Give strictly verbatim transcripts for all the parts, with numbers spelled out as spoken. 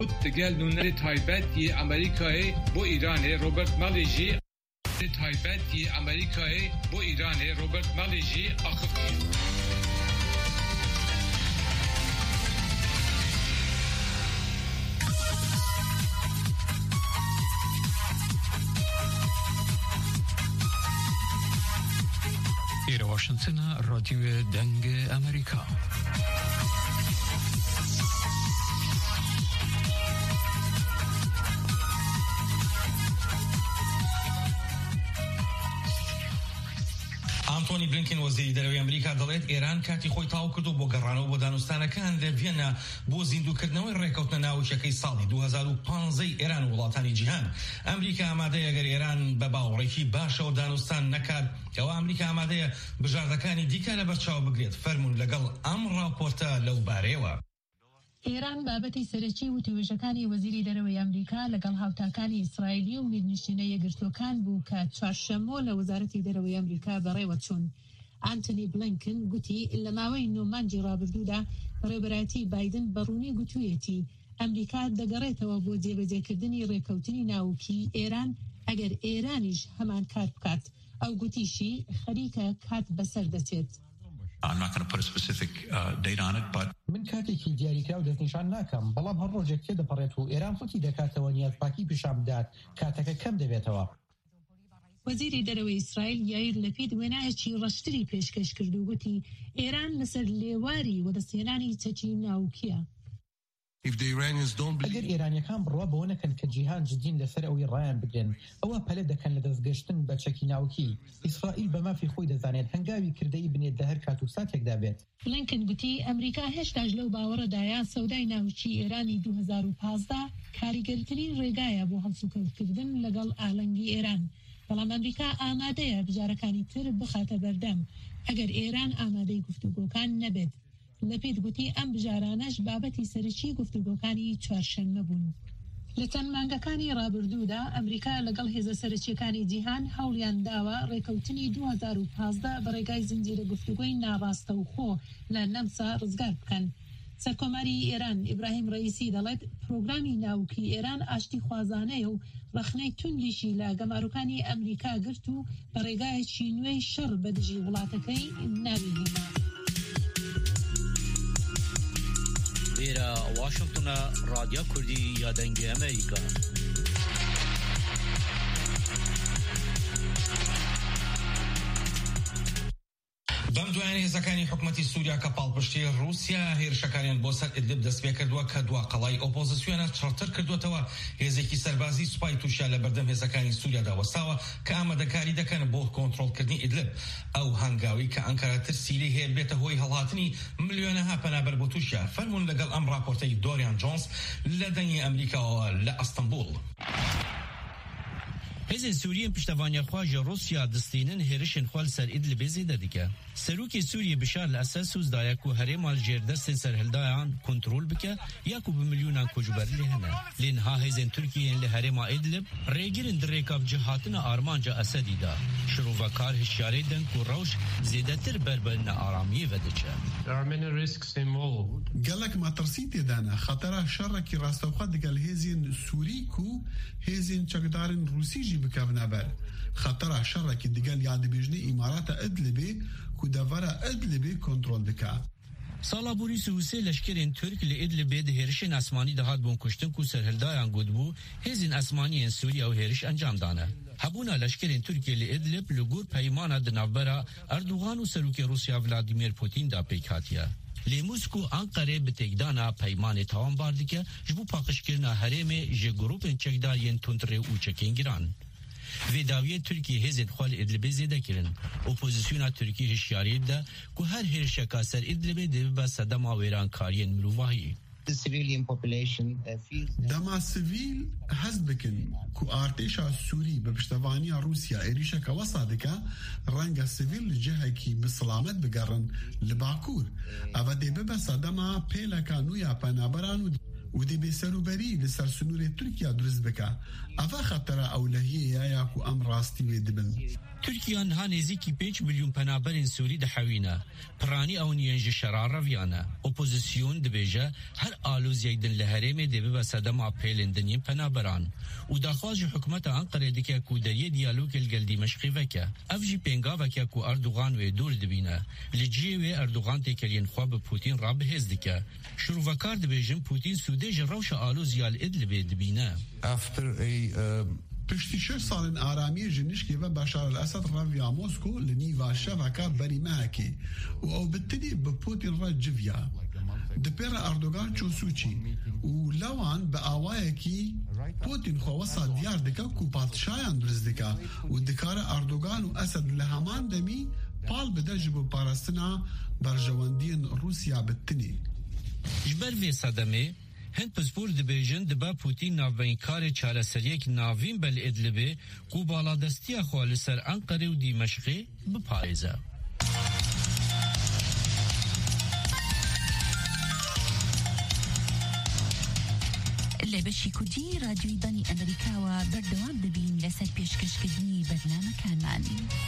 دگل نونر تایبتی امریکای با ایران روبرت مالیجی تایبتی امریکای با ایران روبرت مالیجی آخفی ایره واشنطن رادیو دنگ امریکا. ئانتۆنی بلینکن وەزیری دەرەوەی ئەمریکا دەڵێت ئێران کاتی خۆی تاو کردو بۆ گەڕانەوە بۆ دانوستانەکان لە ڤێنە بۆ زیندووکردنەوەی ڕێکەوتنە ناوچەکەی ساڵی دوو هەزار و پانزەی ئێران و وڵاتانی جیهان. ئەمریکا ئامادەیە ئەگەر ئێران بە باوەڕێکی باشەوە دانوستان نەکات ئەوە ئەمریکا ئامادەیە بژاردەکانی دیکە لە بەرچاو بگرێت. فەرموون لەگەڵ ئەم ڕاپۆرتە لەو بارەیەوە. ئێران بابەتی سەرەکی وتوێژەکانی وەزیری دەرەوەی ئەمریکا لەگەڵ هاوتاکانی ئیسرائیلی و میرنشینە یەکگرتووەکان بوو کە چوارشەممە لە وەزارەتی دەرەوەی ئەمریکا بەڕێوە چوون. ئانتۆنی بلینکن گوتی لە ماوەی نۆ مانگی ڕابردوودا ڕێبەرایەتی بایدن بەڕوونی گوتوویەتی ئەمریکا دەگەڕێتەوە بۆ جێبەجێکردنی ڕێکەوتنی ناوکی ئێران ئەگەر ئێرانیش هەمان کار بکات. ئەو گوتیشی خەریکە کات بەسەر دەچێت. I'm not going to put a specific uh, date on it, but من کاتێکی دیاریکرا و دەستنیشان ناکەم، بەڵام هەر ڕۆژێک تێ دەپەڕێت و ئێران فوتی دەکاتەوە نیازپاکی پیشان بدات کاتەکە کەم دەبێتەوە. وەزیری دەرەوەی ئیسرائیل یایر لەپید وێنایەکی ڕەشتری پێشکەش کرد و گوتی ئێران لەسەر لێواری وەدەستێنانی چەکی ناوکیە. ئەگەر ئێرانیەکان بڕوا بەوە نەکەن کە جیهان جدین لەسەر ئەوەی ڕایان بگرن، ئەوە پەلە دەکەن لە دەستگەشتن بە چەکی ناوکی. ئیسرائیل بە مافی خۆی دەزانێت هەنگاوی کردەی بنێت لە هەر کات و ساتێکدا بێت. بلینکن گوتی ئەمریکا هێشتاش لەو باوەڕەدایە سەودای ناوچی ئێرانی دوو هەزار و پانزدە کاریگەرترین ڕێگایە بۆ هەڵسوکەوتکردن لەگەڵ ئالەنگی ئێران. بەڵام ئەمریکا ئامادەیە بژارەکانی تر بخاتە بەردەم ئەگەر ئێران ئامادەی گفتوگۆکان نەبێت. لەپید گوتی ئەم بژارانەش بابەتی سەرەکی گفتوگۆکانی چوارشەممە بوون. لە چەند مانگەکانی ڕابردوودا ئەمریکا لەگەڵ هێزە سەرەکیەکانی جیهان هەوڵیان داوە ڕێکەوتنی دوو هەزار و پانزدە بە ڕێگای زنجیرە گفتوگۆی ناڕاستە و خۆ لە نەمسا ڕزگار بکەن. سەرکۆماری ئێران ئیبراهیم ڕەئیسی دەڵێت پرۆگرامی ناوکی ئێران ئاشتی خوازانەیە و ڕەخنەی توندیشی لە گەماروکانی ئەمریکا گرت و بە ڕێگایەکی نوێی شەڕ بەدژی وڵاتەکەی ناویهێنا. ایره واشنطن رادیو کردی یا دنگ امریکا. بەم دوایانە هێزەکانی حکوومەتی سووریا کە پاڵپشتی رووسیا هێرشەکانیان بۆ سەر ئیدلب دەست پێ کردووە کە دوا قەڵای ئۆپۆزیسیۆنە چڕتر کردوێتەوە. هێزێکی سەربازی سوپای تووشیا لە بەردەم هێزەکانی سووریا وەستاوە کە ئامادەکاری دەکەن بۆ کۆنتڕۆڵکردنی ئیدلب. ئەو هەنگاوی کە ئەنکارە ترسیلی هەیە بێتە هۆی هەڵهاتنی ملیۆنەها پەنابەر بۆ تووشیا. فەرموون لەگەڵ ئەم راپۆرتەی دۆریان جۆنس لە دەنگی ئەمریکاوە لە ئەستەمبول. هێزên Sûriyên piştevaniya xwe ji Rûsya distînin hêrişên xwe li ser Îdlibê zêde dike. Serokê Sûriyê Bişar li Esed sûz daye ku herêma li jêrdestên serhildayan kontrol bike ya ku bi milyonan koçberî lê hene. Lê niha hêzên Tirkiyeyên li herêma Îdlib rêgirên di rêkavcî hatina armanca Esedî da. Şirovekar hişyarê din ku rewş zêdetir berberîna aramiyê vediçe. gelek matirsî têdane xetera şerrekî rastexwe digel hêzên Sûrî ku hêzên çekdarên Rûsî jî bikevne ber. Xetera şerrekî digel yadibêjinê îmarata Idlibê ku devera Idlibê kontrol dike. Sala borî Sûsê leşkerên Türk li Îdlibê di hêrişên esmanî de hat bûn kuştin ku serhildayan godbû hêzên esmaniyên Sûriya û hêriş encam dane. Hebûna leşkerên Tirkiye li Îdlib li gor peymana di navbera Erdogan û serokê Rûsya Vladimir Putin da pêk hatiye. Lê Moskû Ankarê bi têkdana peymanê tawanbar dike ji bo paqijkirina herêmê ji grupên çekdariyên tundrê û çekên giran. Vê dawiyê Tirkiye hêzên xwe li Îdlibê zêde kirin. Opozisyona Tirkî hişyariyê da ku her hêrişeka ser Îdlibê dê bibe sedema wêrankariyên mirovahî. Dema sivîl hez bikin ku artêşa Sûrî bi piştevaniya Rûsya êrişeka wesa dike, renga sivîl li cihekî bi silamet bigerin li Bakur. Ev dê bibe sedema pêleka nû ya penaberan û و دي بسروبري لسر سنور تركيا درز بكا افا خطر اولهيه ياكو ام راستي ودبن ترکیه نها نزدیکی پنج میلیون پناهبرین سوری دحوینه پرانی او نینج شرار رویانه اپوزیسیون دبیجه هر آلوز یکدن لهرم دبی و صدم اپیلندنی پناهبران و داخواج حکومت انقره دکه کو دریه دیالوگ الگل دمشقی وکه افجی پنگا وکه کو اردوغان و دور دبینه لجیه و اردوغان تکلین خواب پوتین را بهز دکه شروع وکار دبیجن پوتین سودج روش آلوز یال ادلبی دبینه After a uh... پشتی شش سالن آرامی جنشکی و بشار الاسد رویا موسکو لنیوا شبکه بری مهکی و او بتدی بپوتین را جویا دپیر اردوغان چو سوچی و لوان به آوائه کی پوتین خواسا دیار دکا کو پادشاهان درز دکا و دکار اردوغان و اسد لهمان دمی پال بده جبو پارستنا برجواندین روسیا بتنی جبر وی صدمه هند پسپور دبیجن دبا پوتین ناوین کار چاره سریک ناوین بل ادلبه کو بالا دستی خوال سر انقره و دیمشقی بپایزه. لبشی کردی رادیوی بانی امریکا و بردوام دبین لسر پیشکشکردنی برنامه کانمان.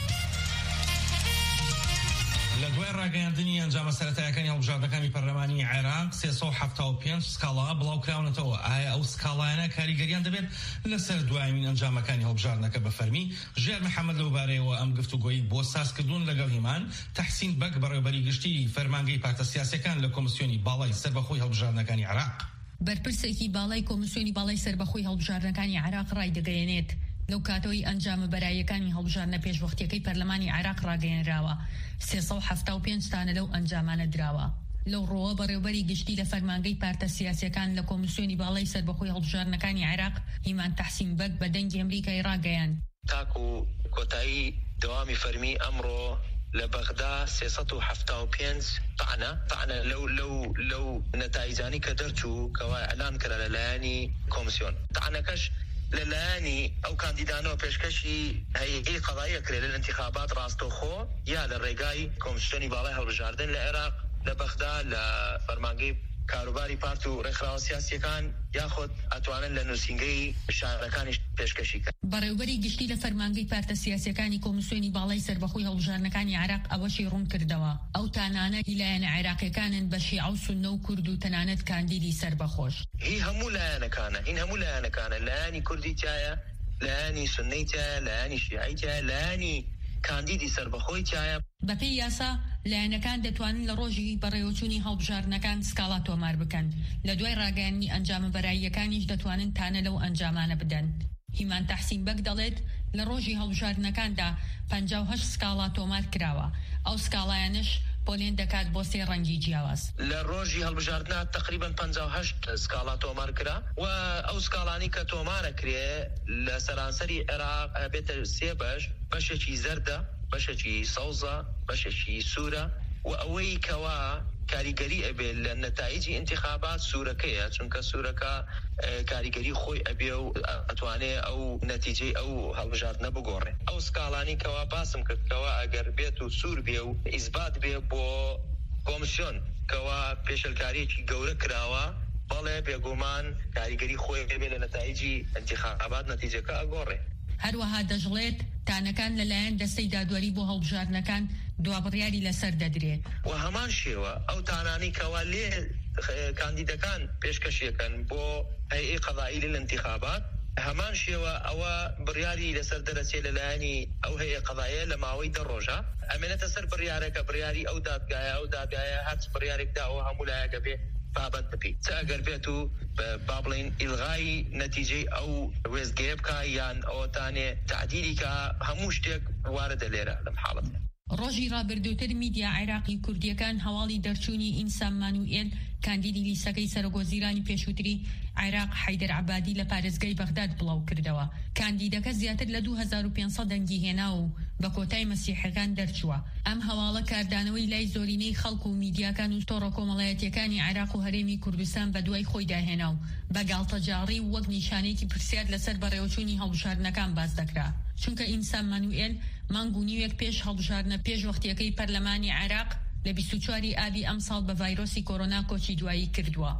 لەدوای ڕاگەیاندنی ئەنجامە سەرەتایەکانی هەڵبژاردنەکانی پەرلەمانی عێراق سێسەد و هەفتاد و پێنج سکاڵا بڵاوکراونەتەوە. ئایا ئەو سکاڵایانە کاریگەریان دەبێت لەسەر دوایمین ئەنجامەکانی هەڵبژاردنەکە بە فەرمی؟ ژێر محەممەد لەوبارەیەوە ئەم گفتوگۆیی بۆ سازکردوون لەگەڵ هیمان تەحسین بەک بەڕێوەبەری گشتی فەرمانگەی پارتە سیاسیەکان لە کۆمسیۆنی باڵای سەربەخۆی هەڵبژاردنەکانی عێراق. بەرپرسێکی باڵای کۆمسیۆنی باڵای سەربەخۆی هەڵبژاردنەکانی عێراق ڕای دەگەیەنێت لەو کاتەوەی ئەنجامە بەرایەکانی هەڵبژاردنە پێشوەختیەکەی پەرلەمانی عێراق ڕاگەیەنراوە. سێسەد و هەفتاد و پێنج تانە لەو ئەنجامانە دراوە. لەو ڕۆوە بەڕێوەبەری گشتی لە فەرمانگەی پارتە سیاسیەکان لە کۆمسیۆنی باڵای سەربەخۆی هەڵبژاردنەکانی عێراق هیمان تەحسین بەک بە دەنگی ئەمریکای ڕاگەیاند. تاکو کۆتایی دەوامی فەرمی ئەمڕۆ لە بەغدا سێسەد و هەفتاد و پێنج طعنە طعنە لەو لەو لەو نەتایجانی کە دەرچوو کەوا ئەلان کرا لەلایەنی کۆمسیۆن. طعنەکەش لەلایەنی ئەو کاندیدانەوە پێشکەشی هەیئەی قەضاییە کرێ لە انتخابات ڕاستەوخۆ یا لە ڕێگای کۆمسیۆنی باڵای هەڵبژاردن لە عێراق لە بەغدا لە فەرمانگەی کاروباری پارت و ڕێکخراوە سیاسیەکان یاخود ئەتوانن لە نووسینگەی شارەکانی پێشکەشی کە بەڕێوەبەری گشتی لە فەرمانگەی پارتە سیاسیەکانی کۆمسیۆنی باڵای سەربەخۆی هەڵبژاردنەکانی عێراق ئەوەشی ڕوون کردەوە ئەو تانانە لایەنە عێراقیەکانن بە شیعە و سوننە و کورد و تەنانەت کاندیدی سەربەخۆش. هی هەموو لایەنەکانە هین هەموو لایەنەکانە لایەنی کوردی تایە لایەنی سوننەی تایە لایەنی شیعەی تایە لایەنی کاندیدی سەربەخۆی تایە. بەپێی یاسا لایەنەکان دەتوانن لە ڕۆژی بەڕێوەچوونی هەڵبژاردنەکان سکاڵا تۆمار بکەن. لە دوای ڕاگەیاندنی ئەنجامە بەراییەکانیش دەتوانن تانە لەو ئەنجامانە بدەن. هیمان تەحسین بەک دەڵێت لە ڕۆژی هەڵبژاردنەکاندا پەنجا و هەشت سکاڵا تۆمار کراوە. ئەو سکاڵایانش بۆلێن دەکات بۆ سێ ڕەنگی جیاواز. لە ڕۆژی هەڵبژاردنە تقریبا پەنجا و هەشت سکاڵا تۆمار کرا و ئەو سکاڵانی کە تۆمارە کرێ لە سەرانسەری عێراق بێتە سێ بەش بەشێکی زەردە بەشێکی سەوزە بەشێکی سوورە و ئەوەی کەوا کاریگەری ئەبێ لە نەتایجی انتخابات سوورەکەیە چونکە سوورەکە کاریگەری خۆی ئەبێ و ئەتوانێ ئەو نەتیجەی ئەو هەڵبژاردنە بگۆڕێ. ئەو سکاڵانی کەوا باسم کردکەوە ئەگەر بێت و سوور بێ و ئیثبات بێ بۆ کۆمسیۆن کەوا پێشەلکاریەکی گەورە کراوە بەڵێ بێگومان کاریگەری خۆی ئەبێ لە نەتایجی انتخابات نەتیجەکە ئەگۆڕێ. هەروەها دەژڵێت تانەکان لەلایەن دەستەی دادوەری بۆ هەڵبژاردنەکان دوابڕیاری لەسەر دەدرێت و هەمان شێوە ئەو تانانی کەوا لێ کاندیدەکان پێشکەشیەکەن بۆ هەیئەی قەضایی للانتخابات هەمان شێوە ئەوە بڕیاری لەسەر دەرەچێت لەلایەنی ئەو هەیئە قەضاییە لە ماوەی دە ڕۆژە ئەمێنێتە سەر بڕیارەکە بڕیاری ئەو دادگایە ئەو دادگایە هەر بڕیارێکدا ئەوە هەموو لایەکە بێ بابەت بکەیت چ ئەگەر بێت و با بڵین ئیلغای نەتیجەی ئەو وێستگەیە بکە یان ئەوەتانێ تعدیلی کە هەموو شتێک واردە لێرە لەم حاڵەتە. ڕۆژی ڕابردووتر میدیا عێراقی کوردیەکان هەواڵی دەرچوونی ئینسان مانوئێل کاندیدی لیسەکەی سەرۆگۆزیرانی پێشووتری عێراق حەیدەر عەبادی لە پارێزگای بەغداد بڵاو کردەوە. کاندیدەکە زیاتر لە دوو هەزار و پێنج سەد دەنگی هێنا و بە کۆتای مەسیحەکان دەرچووە. ئەم هەواڵە کاردانەوەی لای زۆرینەی خەڵک و میدیاکان و تۆڕە کۆمەڵایەتیەکانی عێراق و هەرێمی کوردستان بە دوای خۆی داهێنا و بە گاڵتەجاڕی وەک نیشانەیەکی پرسیار لەسەر بەڕێوەچوونی هەڵبژاردنەکان باس دەکرا. چونکە ئینسان مانوئێل مانگ و نیوێک پێش هەڵبژاردنە پێشوەختیەکەی پەرلەمانی عێراق لە بیست و چواری ئابی ئەم ساڵ بە ڤایرۆسی کۆرۆنا کۆچی دوایی کردووە.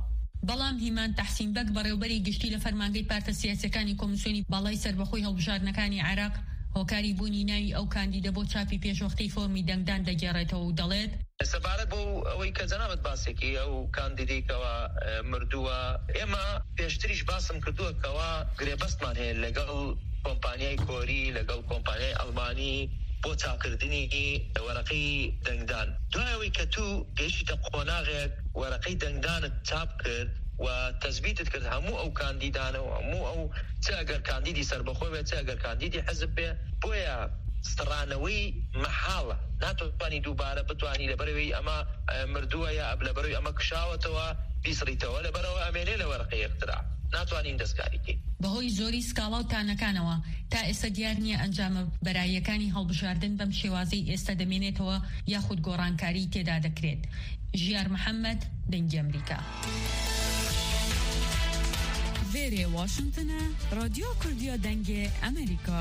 بەڵام هیمان تەحسین بەگ بەڕێوەبەری گشتی لە فەرمانگەی پارتە سیاسیەکانی کۆمیسیۆنی باڵای سەربەخۆی هەڵبژاردنەکانی عێراق هۆکاری بوونی ناوی ئەو کاندیدە بۆ چاپی پێشوەختەی فۆرمی دەنگدان دەگێڕێتەوە و دەڵێت سەبارەت بۆ ئەوەی کە جەنابەت باسێکی ئەو کاندیدێکەوە مردووە ئێمە پێشتریش باسم کردووە کەوا گرێبەستمان هەیە لەگەڵ کۆمپانیای کۆری لەگەڵ کۆمپانیای ئەڵمانی بۆ چاپکردنی وەرەقەی دەنگدان دوایەوەی کە تو گەیشتە قۆناغێک وەرەقەی دەنگدانت چاپ کرد و تەثبیتت کرد هەموو ئەو کاندیدانە و هەموو ئەو چ ئەگەر کاندیدی سەربەخۆی بێت چ ئەگەر کاندیدی حزب بێ بۆیە ستڕانەوەی مەحاڵە ناتوانانی دووبارە بتوانی لەبەرەوەی ئەمە مردووە یا لەبەرەوەی ئەمە کشاوەتەوە بیسڕیتەوە لەبەرەوە ئەمێنێ لە وەرەقەی اختراع ناتوانین دەستکاریکەین. بەهۆی زۆری سکاڵا و تانەکانەوە تا ئێستا دیار نییە ئەنجامە بەراییەکانی هەڵبژاردن بەم شێوازەی ئێستا دەمێنێتەوە یاخود گۆڕانکاری تێدا دەکرێت. ژیار محەممەد، دەنگی ئەمریکا. وێرێ واشنگتنە، رادیۆ کوردیە دەنگی ئەمریکا.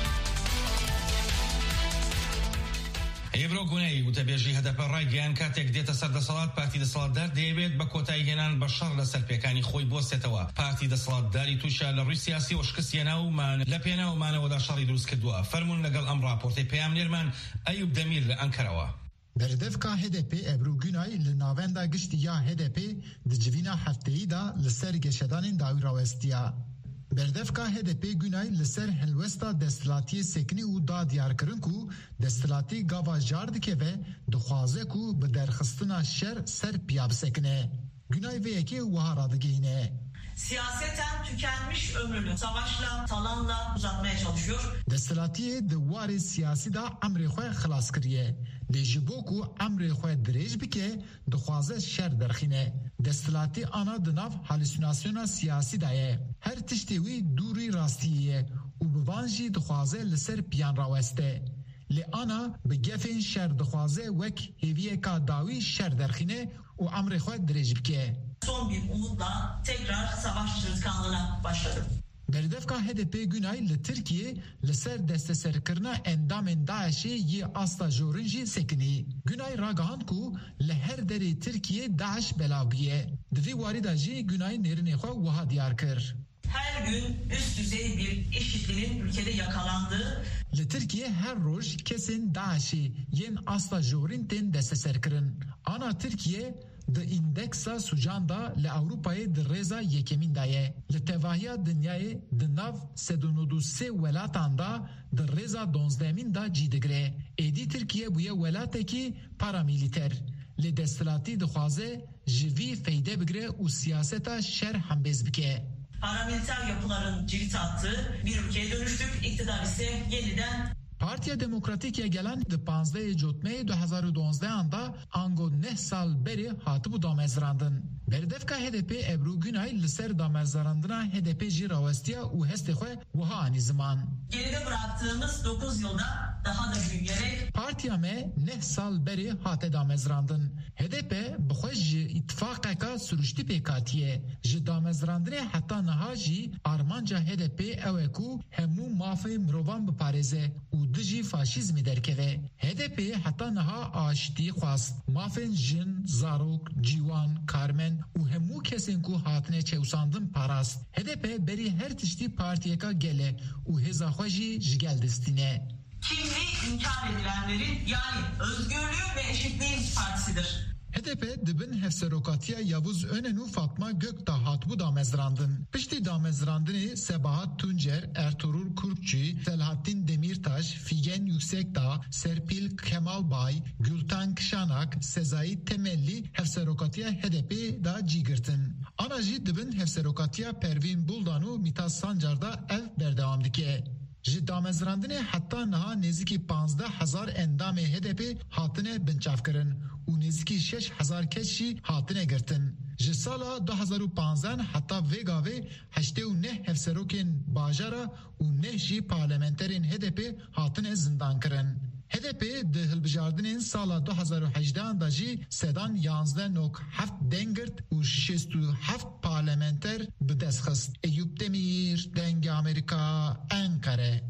ئێبرۆ گونەی وتەبێژی هەدەپە ڕایگەیان کاتێک دێتە سەر دەسەڵات پارتی دەسەڵاتدار دەیەوێت بە کۆتایی هێنان بە شەڕ لە سەرپێکانی خۆی بۆستێتەوە. پارتی دەسەڵاتداری تووشە لە ڕووی سیاسی و شکستیەنا ومان لە پێناومانەوەدا شەڕی دروست کردووە. فەرمون لەگەڵ ئەم راپۆرتەی پەیامنێرمان ئەیوب دەمیر لە ئەنکەرەوە. بردفکا هدپ ابرو گونای لناوندا گشتی یا هدپ دجوینا هفته‌ای دا لسر گشدان داوی راوستیا. بردفکا هدپ گونای لسر هلوستا دستلاتی سکنی و دا دیار کرن کو دستلاتی گاوا جارد که و دخوازه کو به درخستنا شر سر پیاب سکنه. گونای و یکی وهارادگینه. Siyaseten tükenmiş ömrünü savaşla, talanla uzatmaya çalışıyor. Destilatiye duvarı siyasi da emri xwe xilas kiriye. Lejibo ku emri xwe dirêj bike, dixwaze şer derxîne. Destilati ana di nav halüsinasyona siyasi da ye. Her tiştê wî dûrî rastiyê ye û bi van jî dixwaze li ser piyan raweste. Li ana bi gefên şer dixwaze wek hêviyeka dawî şer derxîne û emri xwe dirêj bike. Son bir umutla tekrar savaş çırtkanlığına başladı. Berdevka H D P Günay li Türkiye li ser desteserkirina endamên Daişê yê asta jorin jî sekiniye. Günay ragihand ku li her derê Türkiye Daeş belav bûye. Di vî warî da jî Günay nêrînê xwe wiha diyar kir. Her gün üst düzey bir IŞİD'in ülkede yakalandığı. Li Türkiye her roj kesên Daişê yên asta jorin tên desteserkirin. Ana Türkiye د اندکسا سوجان دا ل اروپای د رضا یکمین دایه ل تواهیا دنیای د ناو سد و نود و سه ولاتان دا د رضا دونزدهمین دا جیدگره ایدی ترکیه بویه ولاته کی پارامیلیتر ل دستلاتی د خوازه جوی فیده بگره و سیاستا شر همبز بکه. Paramiliter yapıların cirit attığı bir ülkeye dönüştük. İktidar ise yeniden Partiya Demokratîk ya gelen di panzdehê Cotmeyê du hezar û donzdeh da ango neh sal berê hatibû damezrandin. Berdevka H D P Ebru Günay li ser damezrandina H D P jî rawestiya û hestê xwe wiha anî ziman. Geride bıraktığımız dokuz yılda daha da büyüyerek Partiya me neh sal berê hate damezrandin. H D P bi xwe ji îtifaqeka sürüştî pêkatiye. Ji damezrandinê heta niha jî armanca H D P ew e ku hemû mafê mirovan biparêze û dijî faşîzmê derkeve. H D P heta niha aşitî xwast. Mafên jin, zarok, cîwan, karmen û hemû kesên ku hatine çewsandin parast. H D P berî her tiştî partiyeka gele û hêza xwe jî ji gel distîne. Kimliği inkar edilenlerin yani özgürlüğün ve eşitliğin partisidir. H D P dibin hevserokatiya Yavuz Önen û Fatma Gökdağ hatibû damezrandin. Piştî damezrandinê Sebahat Tuncer, Ertuğrul Kurkçı, Selahattin Demirtaş, Figen Yüksekdağ, Serpil Kemalbay, Gülten Kışanak, Sezai Temelli hevserokatiya H D P da cîgirtin. Ana jî dibin hevserokatiya Pervin Buldan û Mitas Sancar da ev berdewam dike. Ji damezrandinê heta niha nêzîkî panzdeh hezar endamê H D P hatine binçavkirin û nêzîkî şeş hezar kes jî hatine girtin. Ji sala du hezar û panzdeh heta vê gavê heştê û neh hevserokên bajara û neh jî parlamenterên H D P hatine zindan kirin. H D P di hilbijardinên sala du hezar û hejdehan da jî sedan yanzdeh nok heft dengirt û şêst û heft parlamenter bi dest xist. Eyüp Demir, Dengê Amerika, Ankara.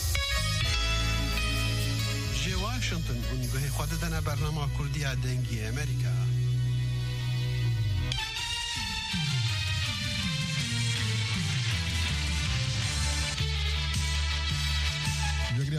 Ji Washington û guhê xwe didine bernama Kurdiya Dengê Amerika.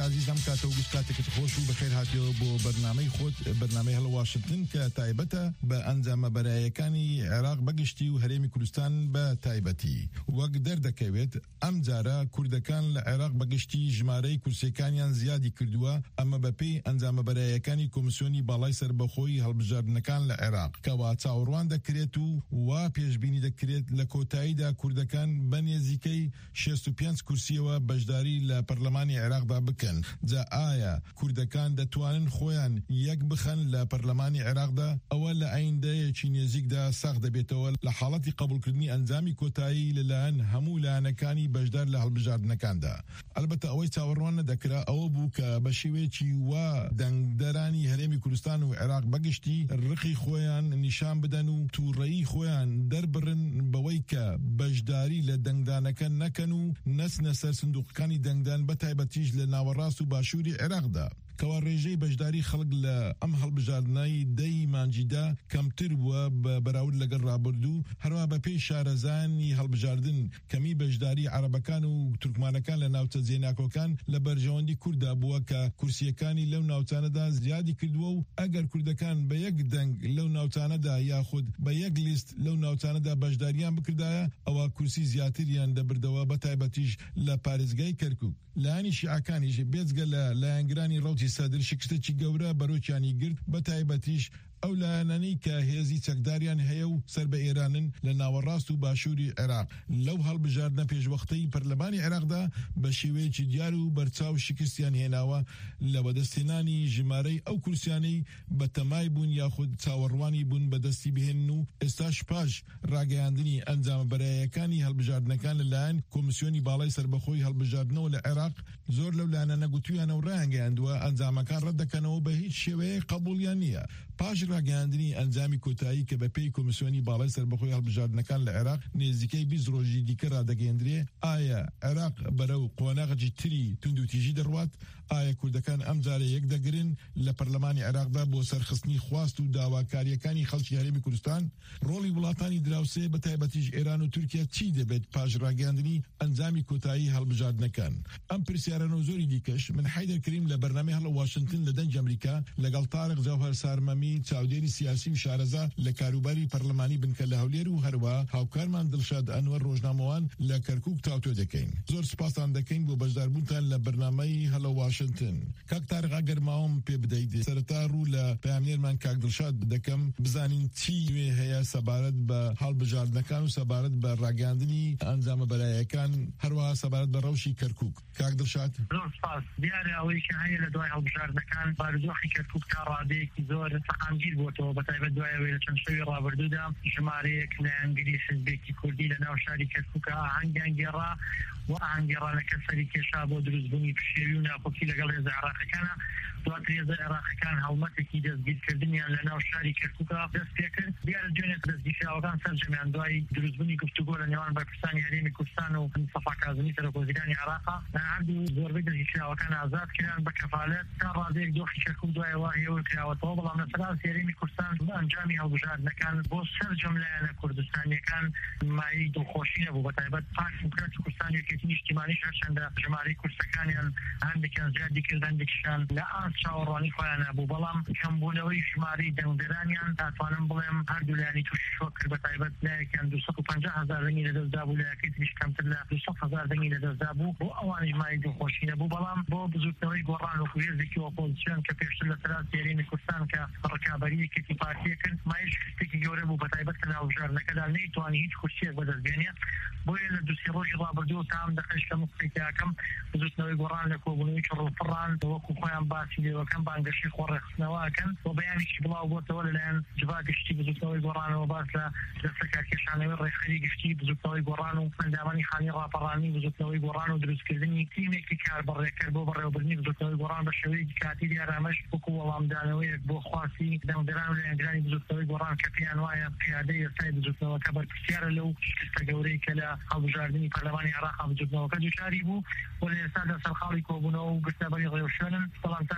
عزیز ئەم کاتە و گوشت کاتێکت خۆش و بەخێر هاتیەوە بۆ بەرنامەی خۆت بەرنامەی هەڵە واشنگتن کە تایبەتە بە ئەنجامە بەرایەکانی عێراق بەگشتی و هەرێمی کوردستان بە تایبەتی وەک دەردەکەوێت ئەم جارە کوردەکان لە عێراق بەگشتی ژمارەی کورسیەکانیان زیادی کردووە ئەمە بەپێی ئەنجامە بەرایەکانی کۆمیسیۆنی باڵای سربەخۆیی هەڵبژاردنەکان لە عێراق کەوا چاوەڕوان دەکرێت و وا پێشبینی دەکرێت لە کۆتاییدا کوردەکان بە نێزیکەی شەست و پێنج کورسیەوە بەشداری لە پەرلەمانی عێراقدا بکەن جا ئایا کوردەکان دەتوانن خۆیان یەک بخەن لە پەرلەمانی عێراقدا ئەوە لە ئایندەیەکی نێزیکدا ساغ دەبێتەوە لە حاڵەتی قبولکردنی ئەنجامی کۆتایی لەلایەن هەموو لایەنەکانی بەشدار لە هەڵبژاردنەکاندا ئەلبەتە ئەوەی چاوەڕوان نەدەکرا ئەوە بوو کە بە شێوەیەکی وا دەنگدەرانی هەرێمی کوردستان و عێراق بەگشتی ڕقی خۆیان نیشان بدەن و تووڕەیی خۆیان دەربڕن بەوەی کە بەشداری لە دەنگدانەکە نەکەن و نەچنە سەر سندوقەکانی دەنگدان بە تایبەتیش لە ناوەڕاست و باشووری عێراقدا کەوا ڕێژەی بەشداری خەڵک لە ئەم هەڵبژاردنایی دەی مانجیدا کەمتر بووە بە بەراورد لەگەڵ ڕابردوو هەروە بە پێی شارەزانی هەڵبژاردن کەمی بەشداری عەرەبەکان و تورکمانەکان لە ناوچە جێناکۆکان لە بەرژەوەندی کووردا بووە کە کورسیەکانی لەو ناوچانەدا زیادی کردووە و ئەگەر کوردەکان بە یەک دەنگ لەو ناوچانەدا یاخود بە یەک لیست لەو ناوچانەدا بەشداریان بکردایە ئەوە کورسی زیاتریان دەبردەوە بە تایبەتیش لە پارێزگای کەرکووک لایەنی شیعەکانیش بێجگە لە لایەنگرانی ڕەوتی سەدر شکستێکی گەورە بەرۆکیانی گرت بە تایبەتیش ئەو لایەنانەی کە هێزی چەکداریان هەیە و سەر بە ئێرانن لە ناوەڕاست و باشووری عێراق لەو هەڵبژاردنە پێشوەختەی پەرلەمانی عێراقدا بە شێوەیەکی دیار و بەرچاو شکستیان هێناوە لە بەدەستێنانی ژمارەی ئەو کورسیانەی بە تەمای بوون یاخود چاوەڕوانی بوون بەدەستی بهێن و ئێستاش پاش ڕاگەیاندنی ئەنجامە بەرایەکانی هەڵبژاردنەکان لەلایەن کۆمیسیۆنی باڵای سربەخۆی هەڵبژاردنەوە لە عێراق زۆر لەو لایەنانە گوتویانە و ڕایانگەیاندووە ئەنجامەکان ڕەت دەکەنەوە بە هیچ شێوەیە قبوڵیان نییە پاش ڕاگەیاندنی ئەنجامی کۆتایی کە بە پێی کۆمیسیۆنی باڵای سربەخۆی هەڵبژاردنەکان لە عێراق نێزیکەی بیست ڕۆژی دیکە ڕادەگەیەندرێ ئایا عێراق بەرەو قۆناغی تری تونند و تیژی دەڕوات ئایا کوردەکان ئەم جارە یەک دەگرن لە پەرلەمانی عێراقدا بۆ سەرخستنی خواست و داواکاریەکانی خەڵکی هەرێمی کوردستان ڕۆڵی وڵاتانی دراوسێ بە تایبەتیش ئێران و تورکیا چی دەبێت پاش ڕاگەیاندنی ئەنجامی کۆتایی هەڵبژاردنەکان ئەم پرسیارانە و زۆری دیکەش من حیدەر کریم لە بەرنامەی هەڵە واشنگتن لە دەنج ئەمریکا لەگەڵ تارق جەوهەر سارمەمی چاودێری سیاسی و شارەزا لە کاروباری پەرلەمانی بنکە لە هەولێر و هەروە هاوکارمان دڵشاد ئەنوەر ڕۆژنامەوان لە کەرکووک تاوتۆ دەکەین زۆر سپاسان دەکەین بۆ بەشداربوونتان لە بەرنامەی هەڵە واشنگتن کاک تارق ئەگەر ماوەم پێ بدەیت سەرەتا ڕوو لە پەیامنێرمان کاک دڵشاد دەکەم بزانین چی وێ هەیە سەبارەت بە هەڵبژاردنەکان و سەبارەت بە ڕاگەیاندنی ئەنجامە بەرایەکان هەروەها سەبارەت بە ڕەوشی کەرکووک کاک دڵشاد زۆر سپاس دیارە ئەوەی کە هەیە لە دوای هەڵبژاردنەکان بارودۆخی کەرکووک تا ڕادەیەکی زۆر سەقامگیر بووەتەوە بەتایبەت دوایەوەی لە چەند شەوی ڕابردوودا ژمارەیەک لە ئەنگلی حیزبێکی کوردی لە ناو شاری کەرکووکە ئاهەنگیان گێڕا و ئاهەنگگێڕانەکە سەری کێشا بۆ دروستبوونی پشێوی و ناکۆکی لەگەڵ هێزە عێراقیەکانە دواتر هێزە عێراقیەکان هەڵمەتێکی دەستگیرکردنیان لە ناو شاری کەرکووکە دەست پێ کرد دیارە دوێنێ دەستگیرکراوەکان سەرجەمیان دوای دروستبوونی گفتوگۆ لە نێوان بەرپرسانی هەرێمی کوردستان و مستەفا کاظمی سەرۆکوەزیرانی عێراق هەردوو زۆربەی دەستگیرکراوەکان ئازاد کردیان بە کەفالەت تا ڕادەیەک دۆخی کەرکووک دوایەوە هێوە کراوەتەوە بەڵام لەسەر هەرێمی کوردستان ئەنجامی هەڵبژاردنەکان بۆ سەرجەم لایەنە کوردستانیەکان مای دڵخۆشی نەبوو بەتایبەت پاک دیموکراتی کوردستان و یەکێتی نیشتیمانیش هەرچەندە ژمارەی کورسەکانیان هەندێکیان زیادی کرد هەندێکیشیان لە ئاست چاوەڕوانی خۆیان نەبوو بەڵام کەمبوونەوەی ژمارەی دەنگدەرانیان داتوانم بڵێم هەردوو لایەنی تووشی شۆ کرد بەتایبەت لایەکیان دووسەد و پەنجا هەزار دەنگی لەدەستدا بوو لایەکەی تریش کەمتر لە دووسەد هەزار دەنگی لەدەستدا بوو بۆ ئەوانیش مای دڵخۆشی نەبوو بەڵام بۆ بزوتنەوەی گۆڕان وەکو هێزێکی ئۆپۆزیسیۆن کە پێشتر لە سەراستی هەرێمی کوردستان کە ڕکابەری یەکێتی پارتیە کرد مای شکستێکی گەورە بوو بەتایبەت کە هەڵبژاردنەکەدا نەیتوانی هیچ کورسیەک بەدەستبێنێت بۆیە لە دووسێ ڕۆژی ڕابردوو تام دەخەش کە مقیتیاکەم بزوتنەوەی گۆڕان لە کۆبوونەوەی چڕڵفڕان وەکو خۆیان باسی لێوەکەم بانگەشی خۆڕێخستنەوەکەن بۆ بەیانێکی بڵاو بۆتەوە لەلایەن جبا گشتی بزوتنەوەی گۆڕانەوە باس لە دەستەکار کێشانەوەی ڕێخەری گشتی بزوتنەوەی گۆڕان و ئەندامانی خانی ڕاپەڕانی بزوتنەوەی گۆڕان و دروستکردنی تیمێکی کاربڕێکەر بۆ بەڕێوەبردننی بزوتنەوەی گۆڕان بە شێوەیەکی کاتی دیارامەش وەکو وەڵامدانەوەیەک بۆ خواسی دەنگدەران و لایەنگرانی بزوتنەوەی گۆڕان کە پێیان وایە پیادەی ئێستای بزوتنەوەکە بەرپرسیارە لەو شکستە گەورەی کە لە هەڵبژاردننی پەرلەمانی عێراق بزوتنەوەکە دووچاری بوو بۆ لە ئێستادا سەرخاڵی کۆبوونەوە و گرتەبەری ڕێوشێنن بەڵام تا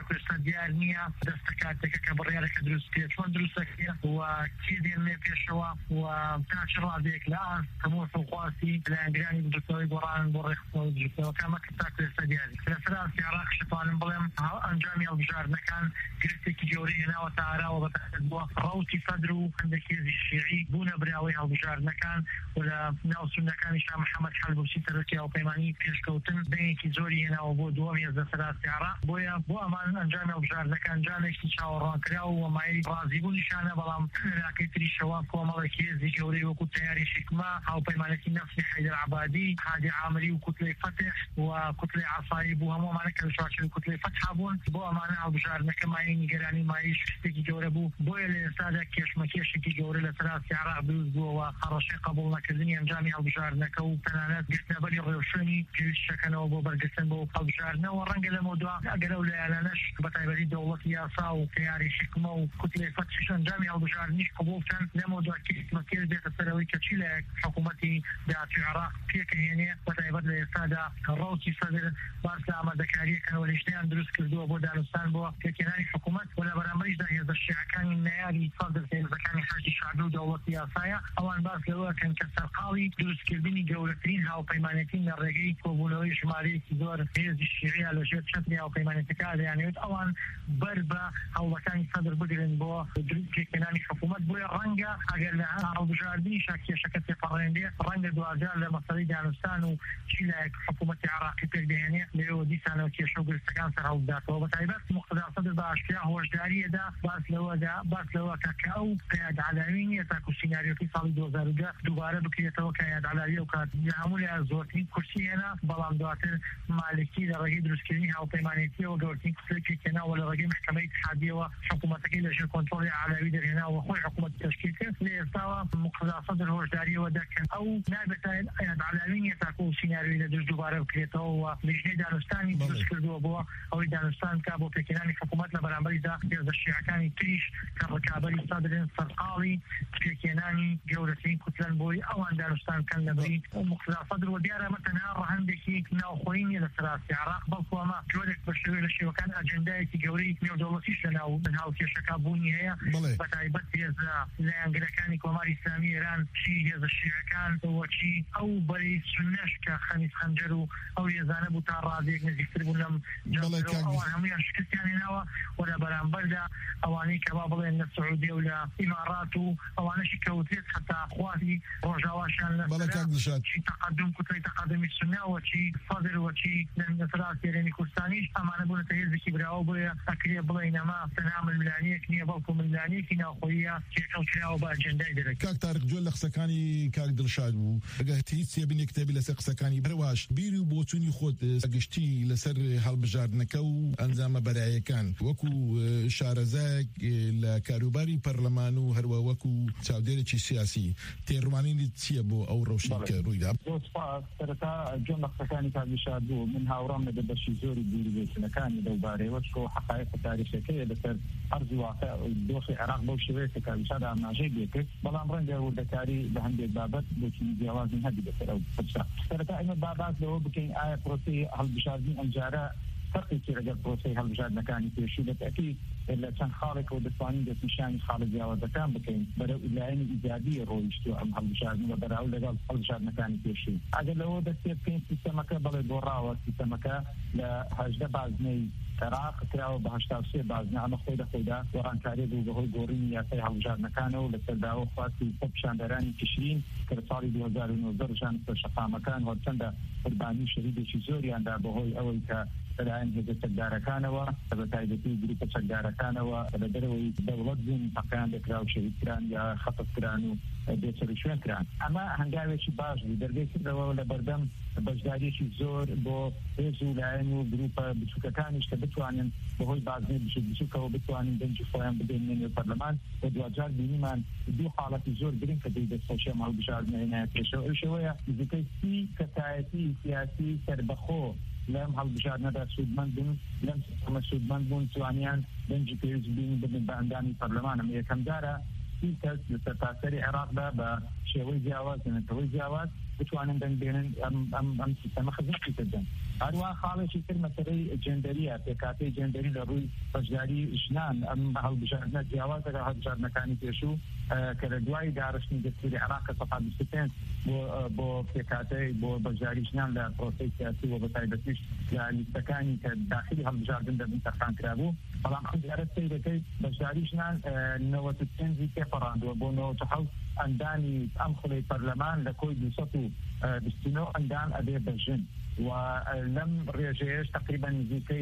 ئێستا دیار نییە دەستەکاتێکە کە بڕیارەکە دروست پێ چۆن دروستەکە و چی دێنێ پێشەوە و تاچ ڕادێک لە هەموو سڵخواسی لایەنگرانی دروستەوەی گۆڕان بۆ ڕێخستەوەی دروستەوەکەمە کە تاکو ئێستا دیاری لەسەر ئاستی عێراق شتوانم بڵێم ئەنجامی هەڵبژاردنەکان گرفتێکی گەورەی هێناوە تا ئاراوە بەتایبەت بۆ ڕەوتی سەدر و هەندێک هێزی شیعی بوونە براوەی هەڵبژاردنەکان و لە ناو سونەکانی شاه محەممەد حەلبوسی تەرۆکی هاوپەیمانی پێشکەوتن دەنگێکی زۆری هێناوە بۆ دووەم هێز لەسەر ئاستی عێراق بۆیە بۆ ئەمان ئەنجامی هەڵبژاردنەکان جانێکی چاوەڕوانکراوە و وەمایەی ڕازیبوو نیشانە بەڵام عێراقی تریشەوە کۆمەڵێکی هێزی گەورەی وەکو تەیاری حیکمە هاوپەیمانێتی نەفسی حەیدەر عەبادی هادی عامری و کوتلەی فەتح و کوتلەی عەسایی بوو هەموو ئەمانە کە لە چوارچێوەی کوتلەی فەتح بوون بۆ ئەمانە هەڵبژاردنەکە مایەی نیگەرانی مایەی شکستێکی گەورە بوو بۆیە لە ئێستادا کێشمەکێشێکی گەورە لەسەر ئاستی عێراق دروست بووەوە هەڕەشەی قبوڵ نەکردنی ئەنجامی هەڵبژاردنەکە و تەنانەت گرتنەبەری ڕێوشوێنی پێویست شەکەنەوە بۆ بەرگرتن بۆ هەڵبژاردنەوە ڕەنگە لەمەوە دوا ئەگەر ئەو لایەنانەش بەتایبەتی دەوڵەتی یاسا و تەیاری حیکمە و کوتلەی فەتحش ئەنجامی هەڵبژاردنیش قبوڵ بکەن لەمەوە دوا کێشمەکێش دێتە سەرەوەی کە چی لایەک حکوومەتی داهاتووی عێراق پێکەهێنێ بەتایبەت لە ئێستادا ڕەوتی سەدر باس لە ئامادەکاریەکەنەوە لیژنەیان دروست کردووە بۆ دانوستان بۆ پێکهێنانی حکوومەت و لە بەرامبەریشدا هێزە شیعەکانی نایاری سەدر هێزەکانی حەشدی شەعبی و دەوڵەتی یاسایە ئەوان باس لەوەکەن کە سەرقاڵی دروستکردنی گەورەترین هاوپەیمانێتی لە ڕێگەی کۆبوونەوەی ژمارەیەکی زۆر هێزی شیعیە لەژێر چەتری هاوپەیمانێتەکە دەیانەوێت ئەوان بەر بە هەوڵەکانی سەدر بگرن بۆ پێکهێنانی حکوومەت بۆیە ڕەنگە ئەگەر لە هەڵبژاردننی شاکێشەکە تێپەڕێندێ ڕەنگە دوجار لە مەسەڵەی دانوستان و چی لایەک حکوومەتی عێراقی پێکدەهێنێ لەوێ دیسانەوە کێشە و گرفتەکان سەر هەڵبداتەوە بەتایبەت مقتەدا سەدر بە ئاشکرا هۆشداریەدا باس لەوەدا باس لەوە کە ئەو قەیاد عەلاوی نییە تاکو سیناریۆکەی ساڵی دو هەزار و دە دووبارە بکرێتەوە قەیاد عەلاوی و کات هەموو لە زۆرترین کورسی هێنا بەڵام دواتر مالکی لە ڕێگەی دروستکردنی هاوپەیمانێتیەوە گەورەترین کورسێکی هێناوە لە ڕێگەی محکەمەی اتحادیەوە حکوومەتەکەی لەژێر کۆنتڕۆڵی عەلاوی دەرهێناوە خۆی حکوومەت تشکیل کرد لە ئێستاوە مقتەدا سەدر هۆشداریەوە دەکەن ئەو نابێتە قەیاد عەلاوی نییە تاکو سیناریۆی لە دروست دووبارە بکرێتەوە و لیژنەی دانوستانی دروست کردووە بۆ ئەوەی دانوستان کا بۆ پێکهێنانی حکوومەت لە بەرامبەریدا هێزە شیعەکانی تریش کە ڕکابەری سەدرن سەرقاڵی پێکهێنانی گەورەترین کوتلەن بۆی ئەوان دانوستان کەن لەبەری مقتەدا سەدر و دیارە ئەمە تەنها ڕەهەندێکی ناوخۆیی نییە لەسەر ئاستی عێراق بەڵکو ئەمە جۆرێک بە شێوەیە لە شێوەکان ئەجەندایەکی گەورەی نێودەوڵەتیش لەناو هاوکێشەکە بوونی هەیە بەتایبەت هێزە لایەنگرەکانی کۆماری ئیسلامی ئێران چی هێزە شیعەکان وەچی ئەو بەری سونەش کە خەمیس خەنجەر و ئەو هێزانە بوو تا ڕادێک نزیکتر بوون لەم ئەوان هەمویان شکستیان هێناوە و لە بەرامبەردا ئەوانەی کە با بڵێن لە سعودیە و لە ئیمارات و ئەوانەشی کەوتێت حتا خواتی ڕۆژاواشیان لەسەر چی تەقەدم کوتەی تەقەدمی سونە وەچی سەدر وەچی لەسەر ئاسیێرانی کوردستانیش ئەمانە بوونەتە هێزێکی براوە بۆیە ئەکرێ بڵێن ئەمە تەنها ململانیەک نییە بەڵکو ململانیەکی ناوخۆییە تێکەڵکراوە بە ئەجەندای دەرەکی کاک تارق جۆل لە قسەکانی کاک دڵشاد بوو ئەگەر هیچ سێبنی کتێبی لەسەر قسەکانی بەرەواش بیری و بۆچوونی خۆت گشتی لەسەر هەڵبژاردنەکە و ئەنجامە بەرایەکان وەکو شارەزایەک لە کاروباری پەرلەمان و هەروە وەکو چاودێرێکی سیاسی تێڕوانینی چییە بۆ ئەو ڕەوشەی کە ڕوویدا؟ سەرەتا جۆن لە قسەکانی کاک دڵشاد بوو من هاوڕام لە بەشی زۆری دووریبێتنەکانی دەوبارەوە چکۆ حقایق تاریخەکەیە لەسەر ئەرزی واقع دۆخی عێراق بەو شێوەیە کە کاک دڵشاد ئاماژەی بێکرد بەڵام ڕەنگە وردەکاری بە هەندێک بابەت بۆچی جیاوازی هەبی لەسەر ئەو قسە سەرەتا ئێمە بابات لەوە بکەین ئایا پرۆسەی هەڵبژاردنی ئەمجارە فەرقێکی لەگەڵ پرۆسەی هەڵبژاردنەکانی پێشوو دەتەکەی لە چەند خاڵێکەوە دەتوانین دەستنیشانی خاڵە جیاوازەکان بکەین بەرەو لایەنی ئیجادی ڕۆیشتووە ئەم هەڵبژاردنەوە بەراورد لەگەڵ هەڵبژاردنەکانی پێشوو ئەگەر لەوە دەستێ بکەین سیستەمەکە بەڵێ گۆڕاوە سیستەمەکە لە هەژدە بازنەی عێراق کراوە بە هەشتا و سێ بازنە ئەمە خۆی دەخۆیدا گۆڕانکاری بوو بەهۆی گۆڕینی یاسای هەڵبژاردنەکانەوە و لەسەرداوە خواستی پیشاندەرانی تشرین کە لە ساڵی دو هەزار و نۆزدە ڕژان سەرشەقامەکان هەرچەندە قوربانی شەهیدێکی زۆریاندا بەهۆی ئەوەی کە لەلایەن هێزە چەکدارەکانەوە بە تایبەتی گروپە چەکدارەکانەوە لە دەرەوەی دەوڵەت بوون حەقیان دەکرا و شەهیدکران یا خەتەکران و بێچەر و شوێنکران ئەمە هەنگاوێکی باش بوو دەربێتەوە لە بەردەم بەشداریەکی زۆر بۆ هێز و لایەن و گروپە بچووکەکانیش کە بتوانن بەهۆی بازنەی بچووک بچووکەوە بتوانین دەنجی خۆیان بدەینێنێ پەرلەمان بە دوجار بینیمان دوو حاڵەتی زۆر گرنگ کە دەی دەستخۆشیە هەڵبژاردنەوەی پێشەوە ئەو شێوەیە نزیکەی سی کەسایەتی سیاسی سەربەخۆ لەم هەڵبژاردنەدا سوودمەند بوون لەم سیستەمە سوودمەند بوون توانیان دەنجی پێویست بین ببن بە ئەندامی پەرلەمانە یەکەم جارە سی کەس لە سەرتاسەری عێراقدا بە شێوەی جیاواز نەتەوەی جیاواز بتوانن بنبينن ام ام ام سیستم خزمەتی کردن هەروە خاڵێکی تر مەسەلەی جێندەریە پێکاتی جێندەری لە ڕووی بەشداری ژنان ئەم هەڵبژاردنە جیاواز لەگەڵ هەڵبژاردنەکانی پێشوو کە لە دوای داڕشتنی دەستوری عێراق کە سەد و بیست و پێنج بۆ پێکاتی بۆ بەشداری ژنان لە پرۆسەی سیاسی و بەتایبەتیش لە لیستەکانی کە داخلی هەڵبژاردن دەبن تەرخانکرابوو بەڵام ئەم جارە سەیرەکەی بەشداری ژنان نەوەت و پێنجی تێپەڕاندووە بۆ نەوەت و حەوت ئەندانی ئەم خولەی پەرلەمان لە کۆی دووسەد و بیست و نۆ ئەندان ئەبێ بەژن و لەم ڕێژەیەش تقریبا نزیکەی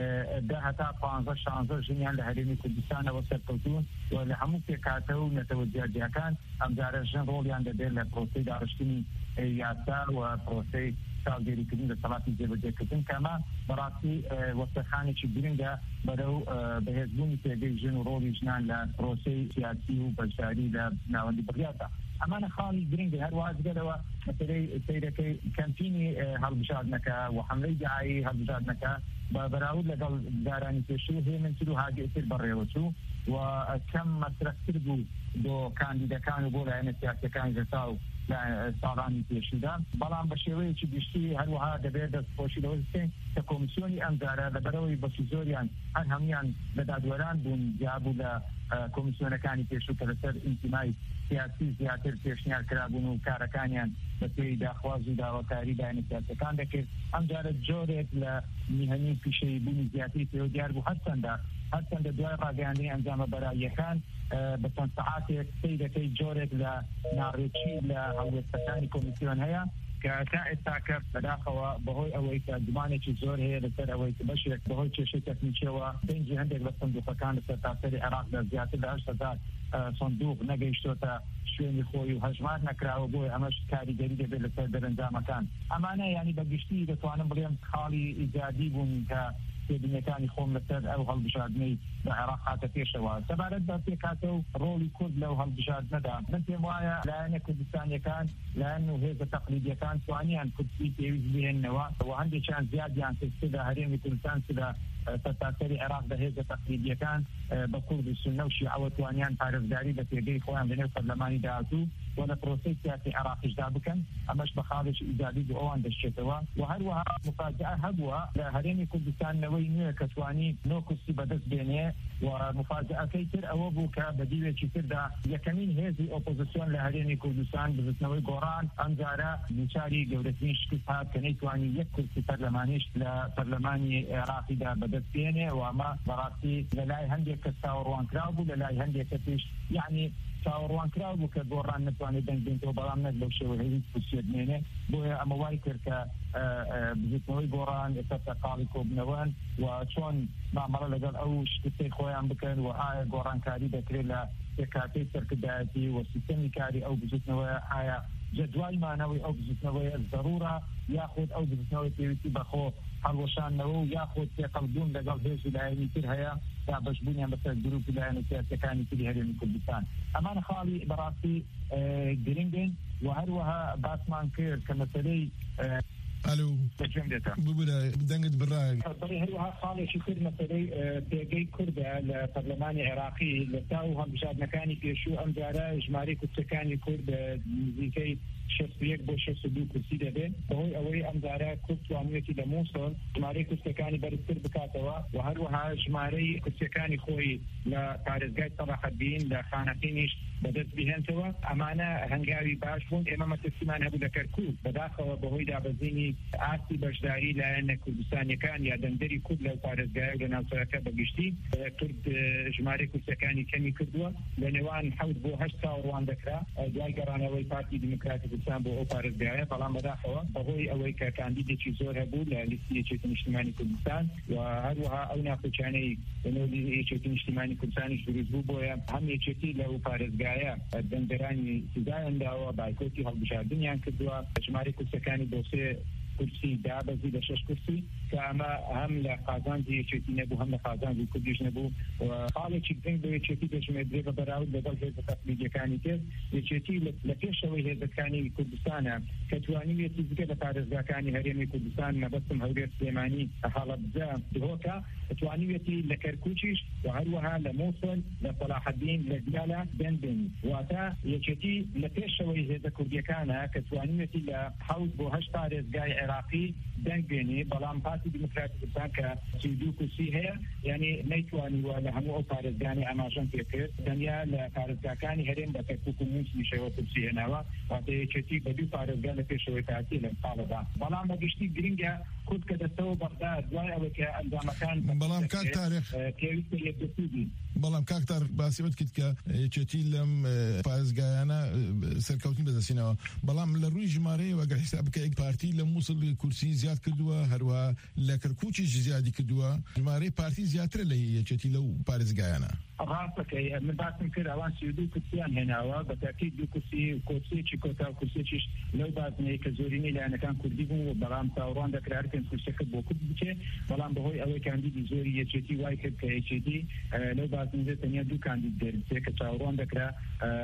ده هەتا پانزە شانزە ژنیان لە هەرێمی کوردستانەوە سەرکەوتوون و لە هەموو پێکاتە و نەتەوەجیاردیەکان ئەم جارە ژن ڕۆڵیان دەبێت لە پرۆسەی داڕشتنی یاسا و پرۆسەی چاودێریکردن لە سەڵاتی جێبەجێکردن کەمە بەڕاستی وەستەخانێکی گرنگە بەرەو بەهێزبوونی پێگەی ژن و ڕۆڵی ژنان لە پرۆسەی سیاسی و بەشداری لە ناوەندی بڕیاتە ئەمانە خاڵی گرنگە هەروازگەرەوە مەسەلەی سەیرەکەی کەمپینی هەڵبژاردنەکە و حملەی داعایی هەڵبژاردنەکە بە بەراورد لەگەڵ دارانی پێشوو هێمنتر و هاگێتر بەڕێوەچوو و کەم مەسرەفتر بوو بۆ کاندیدەکان و بۆ لایەنە سیاسیەکانی دەسا و ساڵانی پێشودا بەڵام بە شێوەیەکی گشتی هەروەها دەبێت دەستخۆشی لەوە بکەین کە کۆمیسیۆنی ئەم جارە لەبەرەوەی بەشی زۆریان هەر هەمویان لە دادوەران بوون جابوو لە کۆمیسیۆنەکانی پێشوو کە لەسەر ئینتیمای سیاسی زیاتر پێشنیار کرابوون و کارەکانیان بە پێی داخواز و داواکاری لایەنە سیاسیەکان دەکرد ئەم جارە جۆرێک لە میهەنی پیشەی بوونی زیاتری پێوە دیار بوو هەرچەندە هەرچەندە دوای ڕاگەیاندنی ئەنجامە بەراییەکان بە چەند سەعاتێک سەیرەکەی جۆرێک لە ناڕێکی لە هەڵوێستەکانی کۆمیسیۆن هەیە کە تا ئێستاکە بەداخەوە بەهۆی ئەوەی کە گومانێکی زۆر هەیە لەسەر ئەوەی کە بەشێک بەهۆی کێشەی تەکنیکیەوە پێنجی هەندێک لە سندوقەکان لەسەر تاسەری عێراقدا زیاتر لە هەشت هەزار سندوق نەگەیشتۆتە شوێنی خۆی و هەژمار نەکراوە بۆی ئەمەش کاریگەری دەبێت لەسەر دەرەنجامەکان ئەمانە ینی بەگشتی دەتوانم بڵێم خاڵی ئیجادی بوون کە پێبینەکانی خۆم لەسەر ئەو هەڵبژاردنەی بە عێراق هاتە پێشەوە سەبارەت بە پێکاتە و ڕۆڵی کورد لەو هەڵبژاردنەدا من پێم وایە لایەنە کوردستانیەکان لایەن و هێزە تەقلیدیەکان توانیان کورسی پێویست بهێننەوە و هەندێکیان زیادیان کرد لە هەرێمی کوردستان لە سەرتاسەری عێراق بە هێزە تەقلیدیەکان بە کورد و سوننە و شیعەوە توانیان پارێزگاری بە پێگەی خۆیان لەنێو پەرلەمانی داهاتوو و لە پرۆسەی سیاسی عێراقیشدا بکەن ئەمەش بە خاڵێکی ئیجادی بۆ ئەوان دەشێتەوە و هەروەها مفاجعە هەبووە لە هەرێمی کوردستانەوەی نوێ کە توانی نۆ کورسی بەدەست بێنێ و مفاجعەکەی تر ئەوە بوو کە بە دیوێکی تردا یەکەمین هێزی ئۆپۆزیسیۆن لە هەرێمی کوردستان بزنەوەی گۆڕان ئەم جارە دووچاری گەورەترین شکست هات کە نەیتوانی یەک کورسی پەرلەمانیش لە پەرلەمانی عێراقیدا بەدەست بێنێ و ئەمە بەڕاستی لە لای هەندێک کەس چاوەڕوانکراو بوو لە لای هەندێک کەسیش یعنی چاوەڕوانکراو بوو کە گۆڕان نتوانێت دەنگ بێنێتەوە بەڵام نەک لەو شێوەیە هیچ کورسیە بمێنێ بۆیە ئەمە وای کرد کە بزیتنەوەی گۆڕان ئێستا تەقاڵی کۆبنەوەن و چۆن مامەڵە لەگەڵ ئەو شتەی خۆیان بکەن و ئایا گۆڕانکاری دەکرێت لە پێکاتەی سەرکردایەتی و سیستەمی کاری ئەو بزیتنەوەی ئایا جدوای مانەوەی ئەو بزیتنەوەی ضرورە یاخود ئەو بزیتنەوەی پێویستی بەخۆ هەڵوەشانەوە و یاخود تێقەڵبوون لەگەڵ هێزی لایەنی تر هەیە تا بەشبوونیان بەسەر گروپی لایەنە سیاسیەکانی تری هەرێمی کوردستان ئەمانە خاڵی بەڕاستی گرنگن و هەروەها باسمان کرد کە مەسەلەی الو ببرە دەنگت بڕای هەروەها خاڵێکی کرد مەسەلەی پێگەی کوردە لە پەرلەمانی عێراقی لە تاو هەڵبژاردنەکانی پێشوو ئەم جارە ژمارەی کورسەکانی کورد نزیکەی شەست و یەک بۆ شەست و دوو کورسی دەبێت بەهۆی ئەوەی ئەم جارە کورد توانوێتی لە مووسڵ ژمارەی کورسەکانی بەرزتر بکاتەوە و هەروەها ژمارەی کورسەکانی خۆی لە پارێزگای سەلاحەدین لە خانەقینیش بەدەست بهێنتەوە ئەمانە هەنگاوی باش بوون ئێمە مەترسیمان هەبوو لە کەرکووک بەداخەوە بەهۆی دابەزینی ئاستی بەشداری لایەنە کوردستانیەکان یا دەنگدەری کورد لەو پارێزگایە و لە ناوچەکە بەگشتی کورد ژمارەی کورسەکانی کەمی کردووە لە نێوان حەوت بۆ هەشت چاوەڕوان دەکرا دوای گەڕانەوەی پارتی دیموکراتی کوردستان بۆ ئەو پارێزگایە بەڵام بەداخەوە بەهۆی ئەوەی کە کاندیدێکی زۆر هەبوو لە لیستی یەکێتی نیشتیمانی کوردستان و هەروەها ئەو ناخۆچانەی لەنێو یەکێتی نیشتیمانی کوردستانیش دروست بوو بۆیە هەم یەکێتی لەو پارێزگایە دەنگدەرانی سزایان داوە بایکۆتی هەڵبژاردنیان کردووە ژمارەی کورسەکانی بۆ سێ كرسي دابزي لشش كرسي كما هم لقازانجي يشتي نبو هم لقازانجي كرديش نبو وقال يشتين بيشتي باش مدرب براود لدل هذا التقليد كاني كيف يشتي لكيشوي هذا كاني كردستان كتوانية تزكى لفارزة كاني هريمي كردستان ما بسم هوريت سليماني حالة بزا دهوكا كتوانية لكركوشيش وهروها لموصل لصلاح الدين لديالا بن بن واتا يشتي لكيشوي هذا كردية كان كتوانية لحوض بوهش فارزة عراقي دنگ بيني بلام بارتي ديمقراطيك بانكا سيدو كرسي هي يعني نيتواني ولا همو فارزاني اماجن فكر دنيا لفارزاكاني هرين بتكوكو موسي شو كرسي هنا واتي تشتي بدو فارزاني في شوي تاعتي للطالبه بلام بجشتي جرينجا كنت كده تو بغداد واي او كان مكان بلام كان تاريخ كيف يبدو بەڵام کاکتار باسیوت کرد کە چێتی لەم پارێزگایانە سەرکەوتنی بەدەستێنەوە بەڵام لە ڕووی ژمارەیە وەگەر حساب بکە ئەک پارتی لە مووسڵ کورسی زیاد کردووە هەروە لە کەرکووچیش زیادی کردووە ژمارەی پارتی زیاترە لە یەکێتی لەو پارێزگایانە راسك من باسم كده اوان سيدو كرسيان هنا وبتاكيد دو كرسي كرسي كوتا كرسي لو بازني كزوريني لان كان كردي بو برام تاوران دا كرار كان كرسي بو كبچه بلان بهوي اوي كان دي زوري يچتي واي كب كيچتي لو بازني تنيا دو كان دي درسه كتاوران دا كرا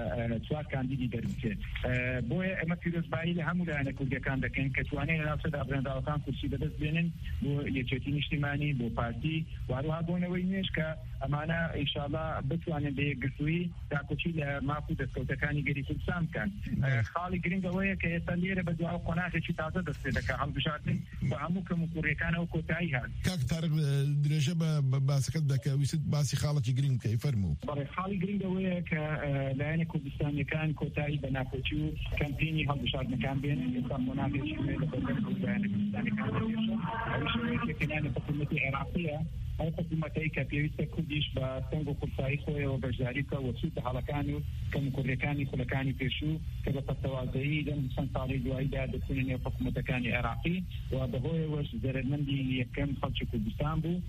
سوا كان دي درسه بو اما فيروز بايل همو لان كردي كان دا كان كتواني ناس دا برندا كان كرسي بدس بينن بو يچتي اجتماعي بو بارتي وارو بونوي نيش كا امانه ان شاء الله بتوانن بيقصوي تاكوشي لماكو دستوتكاني غيري كلسام كان خالي جرينغويه كيساليره بدو قناه شي تازه دستك عم بشاتن وعمو كمكوريكان او كوتايها كاك تارق درجه باسكت دك ويسد باسي خالتي جرين كيفرمو بري خالي جرينغويه ك لانه كردستان كان كوتاي بناكوتشو كامبيني هل بشات مكان بين كان منافس شويه لبدل كردستان كان كان حكومه عراقيه أو حكومتي كبيرة كرديش بتنجو كرساي خوي وبجاريكا وسود حلقاني كمكوريكاني خلقاني بيشو كذا التوازي لم سنتاري دوايدا دكونني حكومة كاني عراقي وبهوي وش زرمندي كم خلش كردستان بو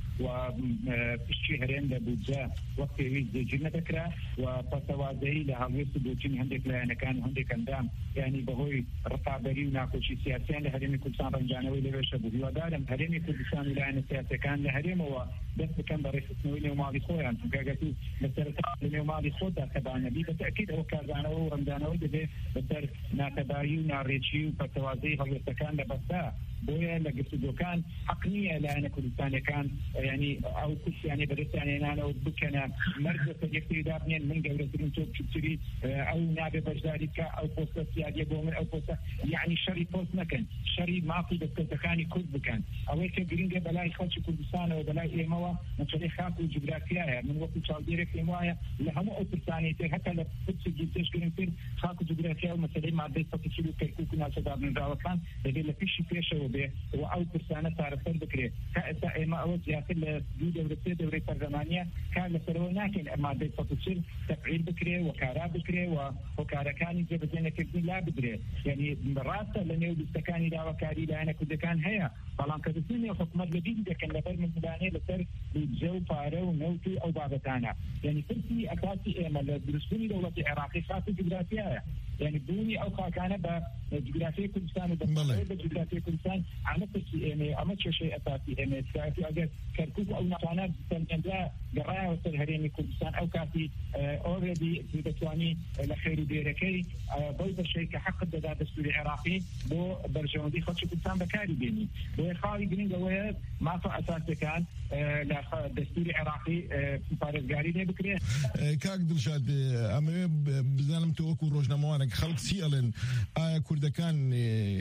وفيشي هرين لبوجا وقت يويز جنة ذكرى وبتوازي لهالويس بوجين هندك لأن كان هندك أندام يعني بهوي رقابري وناكل شيء سياسيين لهرمي كردستان رنجانوي لبيش أبو هو دارم هرمي كردستان لأن سياسي كان لهرمي و بس كان بريس نويني ومالي خويا يعني قاعدتي بسرت لني ومالي خوتا كبانا دي بالتاكيد هو كان ورمضان ودي بسر ناتبايو ناريتشي وبتوازي هو كان لبسا بويا لقيت دوكان حقنيه لان كردستان كان يعني او كل يعني بدت يعني انا وبكنا مرجع تجيبي دابني من قبل ترينتو تشتري او نابي بجداريكا او بوست سياديه بومن او بوست يعني شري بوست مكان شري ما في دكتكاني كود بكان او هيك جرينجا بلاي خلش كردستان وبلاي ايموا مثلا خاطر جغرافيا من وقت شالديرك ايموا لهم او ثاني حتى لو كنت جيتش كنت خاطر جغرافيا مثلا ما بيت تشيلو كيكو ناس دابن راوكان بدل فيش فيش و او ترسانه تعرفون بكري كأسا ما او زيادة لدي دورتي دوري برلمانية كان لسرو لكن ما بيت تتصير تفعيل بكري وكارا بكري وكارا كان جبزينة كبدين لا بكري يعني راسة لنيو بستكاني لا وكاري لأنا كنت كان هيا فلان كدسيني وحكمة جديدة كان لبر من مداني لسر بجو فارو ونوتي او بابتانا يعني فرسي اساسي ايما لدرسوني دولة عراقي خاصة جغرافيا يعني بوني او خاكانة بجغرافيا كردستان وبجغرافيا كردستان عملت يعني عملت شيء اساسي يعني ساعتي اجل كركوك او نقانات سنجا قرايه وصل هريمي كردستان او كافي اوريدي في بتواني لخير بيركي بوضع شيء كحق الدولة الدستوري العراقي بو برجوندي خدش كردستان بكاري بيني بو خالي جرين قوية ما فا اساسي كان دستوري عراقي بارزقاري دي بكريه كاك دلشاد اما بزانم توكو روجناموانك خلق سيالن آيا كردكان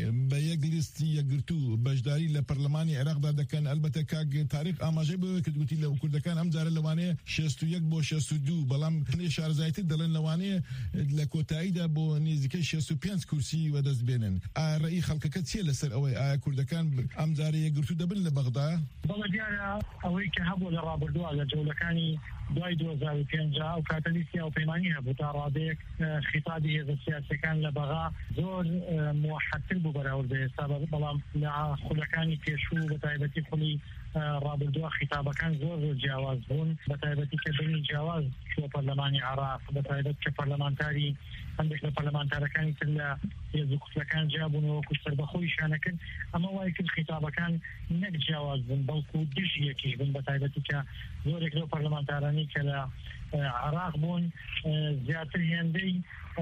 بيجلس يقرتو بجداري لبرلماني عراق دا كان البته كاك تاريخ اماجي بو كدوتي لو كردكان ام دار لواني شصت ويك بو شصت دو بلام شهر زايت دلن لواني لكوتايدا بو نيزكي شصت وبيانس كرسي ودز بينن راي خلق كتسي لسر اوي آيا كردكان ام دار يقرتو دبل لبغداد والله ديانا اوي كهبو لرابردو على جولكاني دوای دو هزار و پنج و کاتالیسیا و پیمانی هبو تا رادێک خطابی هێزە سیاسەکان لە بەغا زۆر موحدتر بوو بەراورد بە ئێستا بەڵام لە خولەکانی پێشوو بە تایبەتی خولی ڕابردووە خیتابەکان زۆر زۆر جیاواز بوون بە تایبەتی کە بینی جیاواز بۆ پەرلەمانی عێراق بە تایبەت کە پەرلەمانتاری هەندێک لە پەرلەمانتارەکانی تر لە هێز و کوتلەکان جیابوونەوە وەکو سەربەخۆیشانە کرد ئەمە وای کرد خیتابەکان نەک جیاواز بن بەڵکو دژ یەکیش بن بە تایبەتی کە زۆرێک لەو پەرلەمانتارانی کە لە عێراق بوون زیاتر هێندەی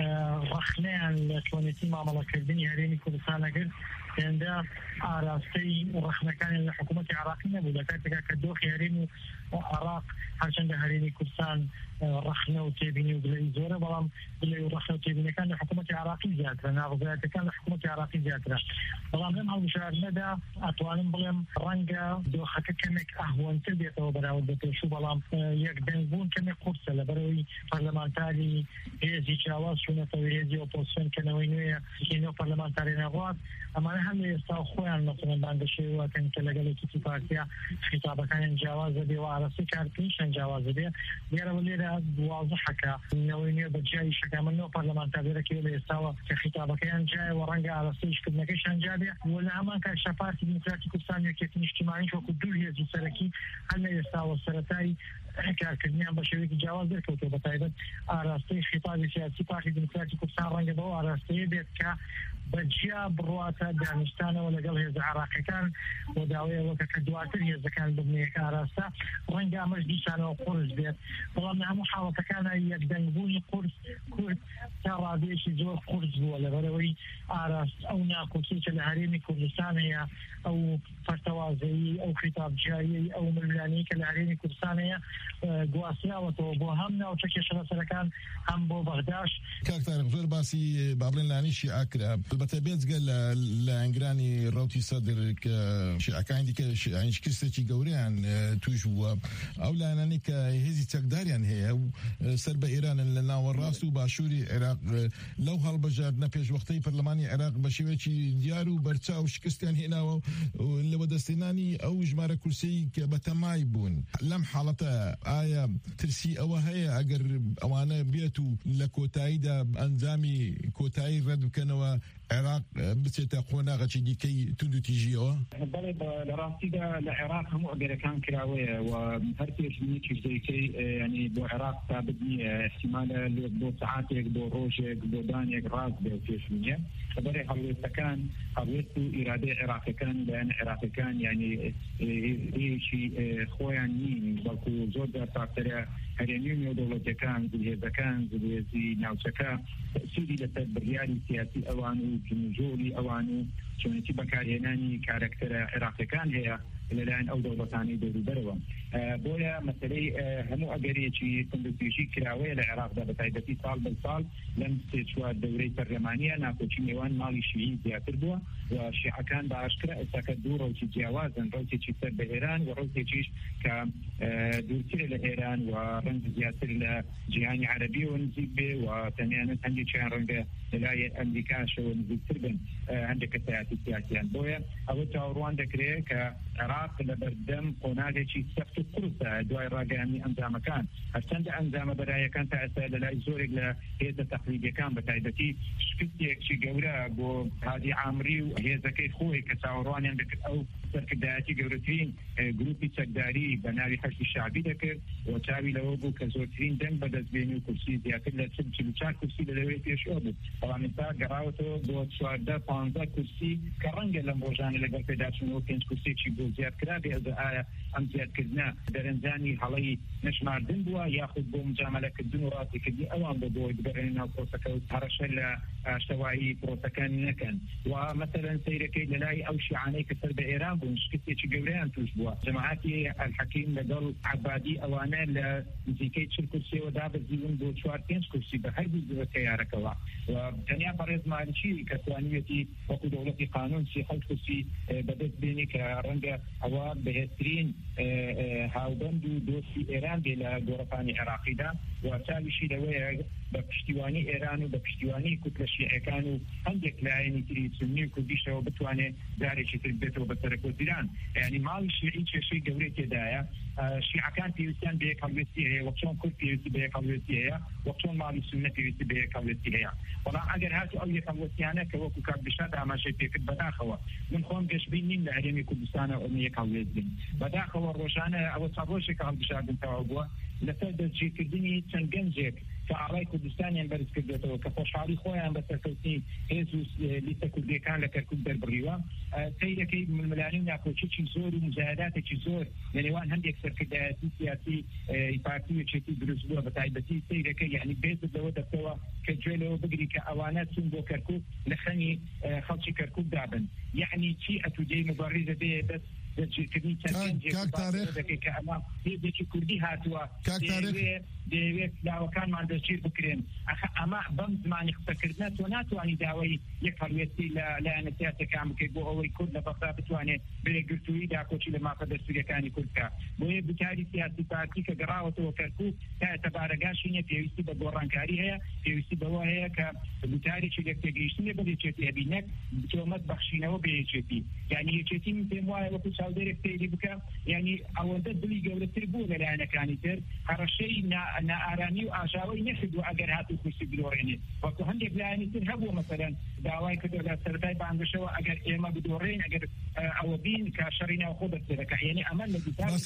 ڕەخنەیان لە توانێتی مامەڵەکردنی هەرێمی کوردستانە کرد هێندە ئاراستەی ڕەخنەکانی لە حکوومەتی عێراقی نەبوو لە کاتێکا کە دۆخی هەرێمی عێراق هەرچەندە هەرێمی کوردستان ڕەخنە و تێبینی و گلەی زۆرە بەڵام گلەی و ڕەخنە و تێبینەکان لە حکوومەتی عێراقی زیاترە ناڕزایەتەکان لە حکوومەتی عێراقی زیاترە بەڵام لەم هەڵبژاردنەدا ئەتوانم بڵێم ڕەنگە دۆخەکە کەمێک ئەهوەنتر بێتەوە بەراورد بە پێشوو بەڵام یەک دەنگبوون کەمێک قورسە لەبەرەوەی پەرلەمانتاری هێزی جیاواز چوونەتەوە هێزی ئۆپۆزیسیۆن کەنەوەی نوێیە هێنەوە پەرلەمانتاری نەڕات ئەمانە هەم لە ئێستا خۆیان مەسەڵەن بانگەشێوەکەن کە لەگەڵ یەکێتی پارتیا خیتابەکانیان جیاوازە بێ و ئاراستی کارکردنیشیان جیاوازە بێ دیارەوە لێرە واضحەکە نەوەی نوێ بە جیای شەکامەنەوە پەرلەمانتارێکی لە ئێستاوە کە خیتابەکەیان جایەوە ڕەنگە ئاراستەیشکردنەکەیشان جابێ و لە هەمان کاتشا پارتی دیموکراتی کوردستان یەکێتی نیشتیمانیش وەکو دوو هێزی سەرەکی هەر لە ئێستاوە سەرەتایی کارکردنیان بە شێوەیەکی جیاواز دەرکەوتەوە بە تایبەت ئاراستەی خیتابی سیاسی پارتی دیموکراتی کوردستان ڕەنگە بەوە ئاراستەیە بێت کە بەجیا بڕواتە دانیشتانەوە لەگەڵ هێزە عێراقیەکان بۆ داوایەوە کە دواتر هێزەکان ببنەیەکە ئاراستە ڕەنگە ئەمەش دیسانەوە قورس بێت بەڵام هەموو حاڵەتەکانە یەکدەنگبوونی قورس کورد تا ڕادێکی زۆر قورس بووە لەبەرەوەی ئاراست ئەو ناکۆچی کە لە هەرێمی کوردستان هەیە ئەو فەرتەوازەیی ئەو خیتابجیایی ئەو ململانەیە کە لە هەرێمی کوردستان هەیە گواستراوەتەوە بۆ هەم ناوچە کێشەبەسەرەکان هەم بۆ بەغداش کاک تارق زۆر باسی با بڵێن لانیشی ئاکرا بەتە بێجگە لە ئەنگرانی ڕەوتی سەدر کە شیعەکانی دیکە شکستێکی گەورەیان توش بووە ئەو لایەنانی کە هێزی چەکداریان هەیە و سەر بە ئێرانن لە ناوەڕاست و باشووری عێراق لەو هەڵبژاردنە پێشوەختەی پەرلەمانی عێراق بە شێوەیەکی دیار و بەرچاو و شکستیان هێناوە لە بەدەستێنانی ئەو ژمارە کورسەی کە بەتەمای بوون لەم حاڵەتە ئایا ترسی ئەوە هەیە ئەگەر ئەوانە بێت و لە کۆتاییدا ئەنجامی کۆتایی ڕەت بکەنەوە عێراق بچێتە قۆناغەکی دیکەی تند و تیژیەوە بەڵێ لە ڕاستیدا لە عێراق هەموو ئەگەرەکان کراوەیە و هەر پێشبینیی زەیکەی ینی بۆ عێراق ثابت نییە احتیمالە بۆ سەعاتێک بۆ ڕۆژێک بۆ دانێک ڕاست بێ پێشبینیە لەبەرێ هەڵوێستەکان هەڵوێست و ئیرادەی عێراقیەکان لایەن عێراقیەکان ینی هەیەکی خۆیان نین بەڵکو زۆر دەرپارتەرە هەرێمی نێودەوڵەتیەکان هێزەکان هێزی ناوچەکە تەسیری لەسەر بڕیاری سیاسی ئەوان و جنجۆری ئەوان و چۆنێتی بەکارهێنانی کارکتەرە عێراقیەکان هەیە لەلایەن ئەو دەوڵەتانی دەوروبەرەوە بۆیە مەسەلەی هەموو ئەگەرێکی تندوتیژی کراوەیە لە عێراقدا بە تایبەتی ساڵ بە ساڵ لەم سێ چوار دەورەی پەرلەمانیە ناکۆچی نێوان ماڵی شیعی زیاتر بووە و شیعەکان بە ئاشکرا ئێستاکە دوو ڕەوکی جیاوازن ڕەوتێکی سەر بە ئێران و ڕەوتێکیش کە دوورترە لە ئێران و ڕەنگ زیاتر لە جیهانی عەرەبیەوە نزیک بێ و تەنیانەت هەندێکیان ڕەنگە لەلای ئەمریکاشەوە نزیکتر بن هەندێک کەسایەتی سیاسیان بۆیە ئەوە چاوەڕوان دەکرێت کە عێراق لە بەردەم قۆناغێکی سەخت و قورسە دوای ڕاگەیاندنی ئەنجامەکان هەرچەندە ئەنجامە بەرایەکان تا ئێستا لەلای زۆرێک لە هێزە تەقلیدیەکان بە تایبەتی شکستێکی گەورە بۆ هادی عامری و هێزەکەی خۆی کە چاوەڕوانیان دەکرد ئەو سەرکردایەتی گەورەترین گروپی چەکداری بە ناوی حەشدی شعبی دەکرد و چاوی لەوە بوو کە زۆرترین دەنگ بەدەستبێنی و کورسی زیاتر لە چل و چوار کورسی لەوەی پێشەوە بوو بەڵام ئێستا گەڕاوەتەوە بۆ چواردە پانزدە کورسی کە ڕەنگە لەم ڕۆژانە لەگەڵ پێداچوونەوە پێنج کورسێکی بۆ زیادکرا بێ ئایا ئەم زیادکردنە دەرەنجانی هەڵەی نەشماردن بووە یاخود بۆ مجامەلەکردن و ڕاستیکردنی ئەوان بۆ بۆی ببەرێنە ناو پرۆسەکە و هەڕەشە لە شەوایی پرۆسەکان نەکەن و مەسەلەن سەیرەکەی لەلای ئەو شیعانەی کە سەر بە ئێران بوون شکستێکی گەورەیان توش بووە جەماعەتی ئەلحەکیم لەگەڵ عەبادی ئەوانە لە نزیکەی چل کورسیەوە دابەزیون بۆ چوار پێنج کورسی بە هەر بوو تەیارەکەوە و تەنیا پەڕێز مالیکی کە توانیوێتی وەکو دەوڵەتی قانون سی حەوت کورسی بەدەست بێنی کە ڕەنگە ئەوە بەهێزترین هاوبەند و دۆستی ئێران بێ لە گۆڕەپانی عێراقیدا و چاویشی لەوەیە بە پشتیوانی ئێران و بە پشتیوانی کوتلە شیعەکان و هەندێک لایەنی تری سنی و کوردیشەوە بتوانێت دارێکی تر بێتەوە بە سەرکۆزیران یعنی ماڵی شیعی کێشەی گەورەی تێدایە شیعەکان پێویستیان بە یەکەڵوێستی هەیە وەک چۆن کورد پێویستی بە یەکەڵوێستی هەیە وەک چۆن ماڵی سوننە پێویستی بە یەکەڵوێستی هەیە بەڵام ئەگەر هاتوو ئەو یەکەڵوێستیانە کە وەکو کاک دڵشاد ئاماژەی پێکرد بەداخەوە من خۆم گەشتبین نیم لە هەرێمی کوردستانە ئەو یەکەڵوێست بین بەداخەوە ڕۆژانە ئەوە چەند ڕۆژێک کاک دڵشادن تەواو بووە لەسەر دەستگیرکردنی چەند گەنجێک کە ئاڵای کوردستانیان بەرز کردێتەوە کە خۆشحاڵی خۆیان بە سەرکەوتنی هێز و لیستە کوردیەکان لە کەرکووک دەربڕیوە سەیرەکەی ململانی و ناکۆچێکی زۆر و مزایداتێکی زۆر لە نێوان هەندێک سەرکردایەتی سیاسی پارتی و یەکێتی دروست بووە بە تایبەتی سەیرەکەی یعنی بێزت لەوە دەستەوە کە گوێ لەوە بگری کە ئەوانە چون بۆ کەرکووک لە خەنی خەڵکی کەرکووک دابن یعنی چی ئەتوودەی مبارزە بێ دەست دەستگیرکردنی چەند گەنجێک کە ئەمە هێزێکی کوردی هاتووە دەیەوێت لاوەکانمان دەستگیر بکرێن ئەمە بەم زمانی قسەکردنە تۆ ناتوانانی داوای یەک هەڵوێستی لە لایەنە سیاسەکان بکەیت بۆ ئەوەی کورد لە بەغدا بتوانێت بێگرتووی داکۆچی لە مافە دەستوریەکانی کوردکە بۆیە بتاری سیاسی پارتی کە گەڕاوەتەوە کەرکووک تا تەبارەگاشی نیە پێویستی بە گۆڕانکاری هەیە پێویستی بەوە هەیە کە بتارێکی لە تێگەیشتنی بە یەکێتی هەبی نەک تۆمەت بەخشینەوە بە یەکێتی یعنی یەکێتی من پێم وایە وەکو چاودێرێک سەیری بکە یعنی ئەوەندە دڵی گەورەتر بوو لە لایەنەکانی تر هەڕەشەی نائارامی و ئاژاوی نەکردو ئەگەر هاتوو کورسی بدۆڕێنێت وەکو هەندێک لایەنی تر هەبووە مەسەلەن داوای کردو لە سەرەتای بانگشەوە ئەگەر ئێمە بدۆڕێن ئەگەر ئەوە بین کە شەڕی ناوخۆ دەستێرەکە یعنی ئەمە لە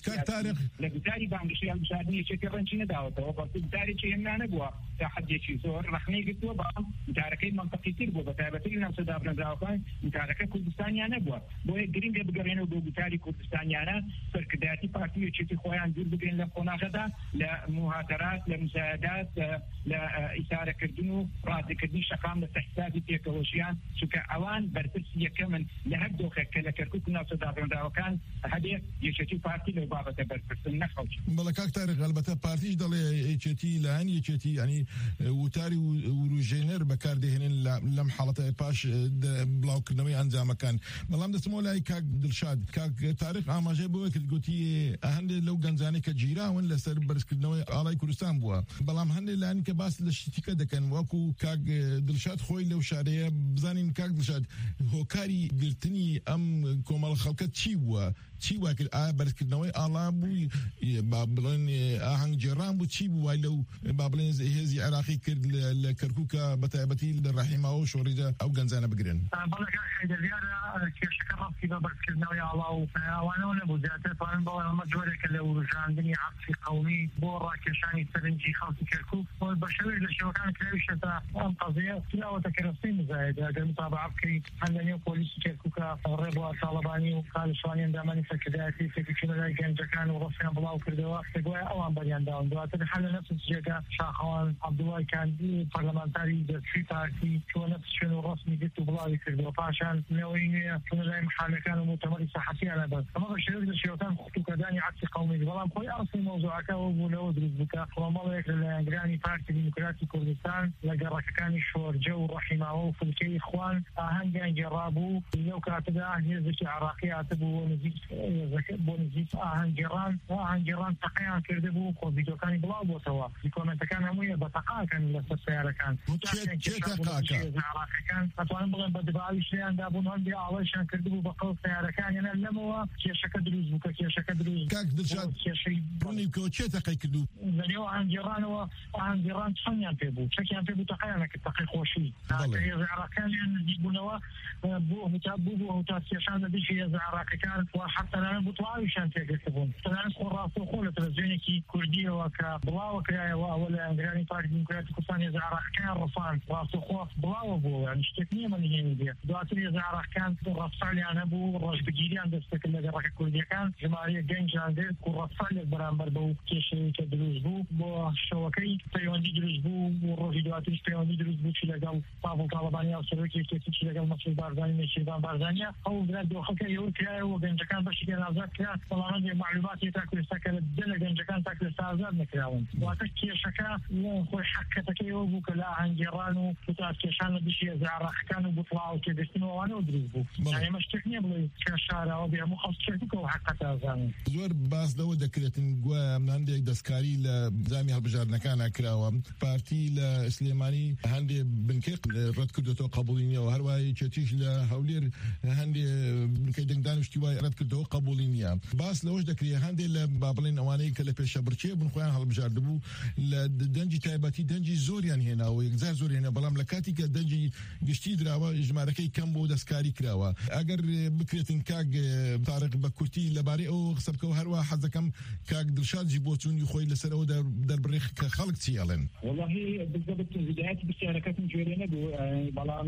لە گوتاری بانگشەی هەڵبژاردننی یەکێتی ڕەنجی نەداوەتەوە بەڵکو گوتارێکی هێمنا نەبووە تا حەدێکی زۆر ڕەخنەی گرتووە بەڵام گوتارەکەی منطەقی تر بوو بە تایبەتی لەناو سەدابرەندراوەکان گوتارەکە کوردستانیان نەبووە بۆیە گرنگە بگەڕێنەوە بۆ گوتاری کوردستانیانە سەرکردایەتی پارتی و یەکێتی خۆیان دوور بگرێن لە قۆناغەدا لە مهاتەرات لە مزایدات لە ئیسارەکردن و ڕازیکردنی شەقام لە حسابی تێکەڵۆژیان چونکە ئەوان بەرپرسی یەکەمن لە هەر دۆخێک کە لە کەرکووک و ناو سەدابرەندراوەکان هەبێ یەکێتی پارتی لەو بابەتە بەرپرسن نەخەڵکی بەڵێ کاک تارێق البەتە پارتیش دەڵێ یەکێتی لەهەن یەکێتی ینی وتاری وروژێنەر بەکاردێهێنن لەم حاڵەتە پاش بڵاوکردنەوەی ئەنجامەکان بەڵام دەچمەوە لای کاک دڵشاد کاک تارێق ئاماژەی بۆ کرد گوتی هەندێک لەو گەنجانەی کە جیراون لەسەر بەرزکردنەوەی ئاڵای کوردستان بووە بەڵام هەندێک لایەنی کە باس لە شتیکە دەکەن وەکو کاک دڵشاد خۆی لەو شارەیە بزانین کاک دڵشاد هۆکاری گرتنی ئەم کۆمەڵ خەڵکە چی بووە چی وا کرد ئایا بەرزکردنەوەی ئاڵا بووی با بڵێن ئاهەنگ جێڕان بوو چی بوو وای لەو با بڵێن هێزی عێراقی کرد لە کەرکووکە بەتایبەتی لە ڕەحیماوە و شۆڕیدا ئەو گەنجانە بگرن کێشەکە ڕاستی بە بەرزکردنەوەی ئاڵا و ئەوانەوە نەبوو زیاتر توانن بەڵێ ئەمە جۆرێکە لە وروژاندنی عەتفی قەومی بۆ ڕاکێشانی سەرنجی خەڵکی کەرکووک بە شێوەیەک لە شێوەکان کراویشەتە ئەم قەزەیە کراوەتە کەرەستەی مزایدە ئەگەر متابعە بکەیت هەند لە نێو پۆلیسی کەرکووکە ڕێ بۆ تاڵەبانی و خالیشوانی ئەندامانی سەرکردایەتی فێکیچونە لای گەنجەکان و ڕەفیان بڵاو کردەوە دەگوایە ئەوان بەریان داون دواتر هەر لە نەفس جێگە شاخەوان عەبدوڵای کاندی پەرلەمانتاری دەستوی پارتی چۆ نەفس شوێن و ڕەسمی گرت و بڵاوی کردەوە پاشان نەوەی نوێ چونە لای محامەکان و مؤتەمەری سەحەفیانە بەس ئەمە بە شێوەیەک لە شێوەکان خوتوکەدانی عەتفی قەومی بەڵام خۆی ئەڕسی مەوزوعەکەەوە بوونەوە دروست بکە کۆمەڵێک لە لایەنگرانی پارتی دیموکراتی کوردستان لە گەڕەکەکانی شۆرجە و ڕەحیماوە و فولکەی خوان ئاهەنگیان گێڕابوو لەو کاتەدا هێزێکی عێراقی هاتبوو بۆ نزیک بۆ نزیک ئاهەنگێڕان ئاهەنگێڕان تەقەیان کرده بوو خۆ ڤیدیۆکانی بڵاو بۆتەوە کۆمنتەکان هەموویە بە تەقاکەن لەسەر سیارەکان عێراقیەکان ئەتوانن بڵێن بە دباوی شلیاندا بوون هەندێک ئاڵایشیان کردبوو بە قەڵ سیارەکانیانە لەمەوە کێشەکە دروست بوو کە کێشەکە دروست کاک دڵشاد کێشەی بڕنی کۆ چێ تەقەی کردو لە نێو ئاهەنگێڕانەوە ئاهەنگێڕان چەندیان پێ بوو چەکیان پێ بوو تەقەیانە کرد تەقەی خۆشی هێز عێراقیان نزیک بوونەوە بۆ هوتا بوو بۆ هوتا کێشان لە دژی هێز عێراقیەکان و حەتەنانە بوتڵاویشان تێگرتە بوون تەنانەت خۆ ڕاستەوخۆ لە تەلەڤیزیۆنێکی کوردیەوە کە بڵاوە کرایەوە ئەوە لە ئەنگرانی پارتی دیموکراتی کوردستان هێز عێراقیەکان ڕەفان ڕاستەوخۆ بڵاوە بووە یعنی شتێک نییە مەنهێنی بێ دواتر هێز عێراقیەکان ڕەفساڵیان هەبوو ڕەشبگیریان دەستەکرد لە گەڕەکە کوردیەکان ژمارەیە گەنجیان گرت و ڕەفساڵێک بەرامبەر بەو کێشەیە کە دروست بوو بۆ شەوەکەی پەیوەندی دروست بوو و ڕۆژی دواتریش پەیوەندی دروست بوو چی لەگەڵ پاڤڵ تاڵەبانی هاوسەرۆکی یەکێتی چی لەگەڵ مەسعود بارزانی نێچیروان بارزانیە ئەو برا دۆخەکە ئێوە کرایەوە گەنجەکان بەش بەشی نازات کرا بەڵام معلوماتی تا کوێستاکە لە گەنجەکان تا کوێستا ئازاد نەکراون واتە کێشەکە خۆی حقەتەکەیەوە بوو کە لە ئاهەنگێڕان و کوتاسکێشان لە دشی عێراقیەکان و بوتڵاو تێگەشتنەوەوانەوە دروست بوو یعنی ئێمە شتێک نییە بڵێ کە شارەوە بێ هەموو خەڵک شتێک بکەوە حقەتە ئازانن زۆر باس لەوە دەکرێتن گوایە هەندێک دەستکاری لە زامی هەڵبژاردنەکانە کراوە پارتی لە سلێمانی هەندێک بنکەی ڕەت کردوێتەوە قبوڵی نییە و هەروای چێتیش لە هەولێر هەندێک بنکەی دەنگدان و شتیوای ڕەت کردەوە قبوڵی نییە باس لەوەش دەکرێت هەندێک لە با بڵێن ئەوانەی کە لە پێشە بڕچێ بن خۆیان هەڵبژاردبوو لە دەنجی تایبەتی دەنجی زۆریان هێناوە یەکجار زۆر هێنا بەڵام لە کاتی کە دەنجی گشتی دراوە ژمارەکەی کەم بۆ دەستکاری کراوە ئەگەر بکرێتن کاک تارق بە کورتی لەبارەی ئەو قسە بکەوە هەروە حەزەکەم کاک دڵشادجی بۆ چوونی خۆی لەسەرەوە دەربڕێخ کە خەڵک چیاڵێن والله بالضبط بدايات بسياركاتهم جورينا بلان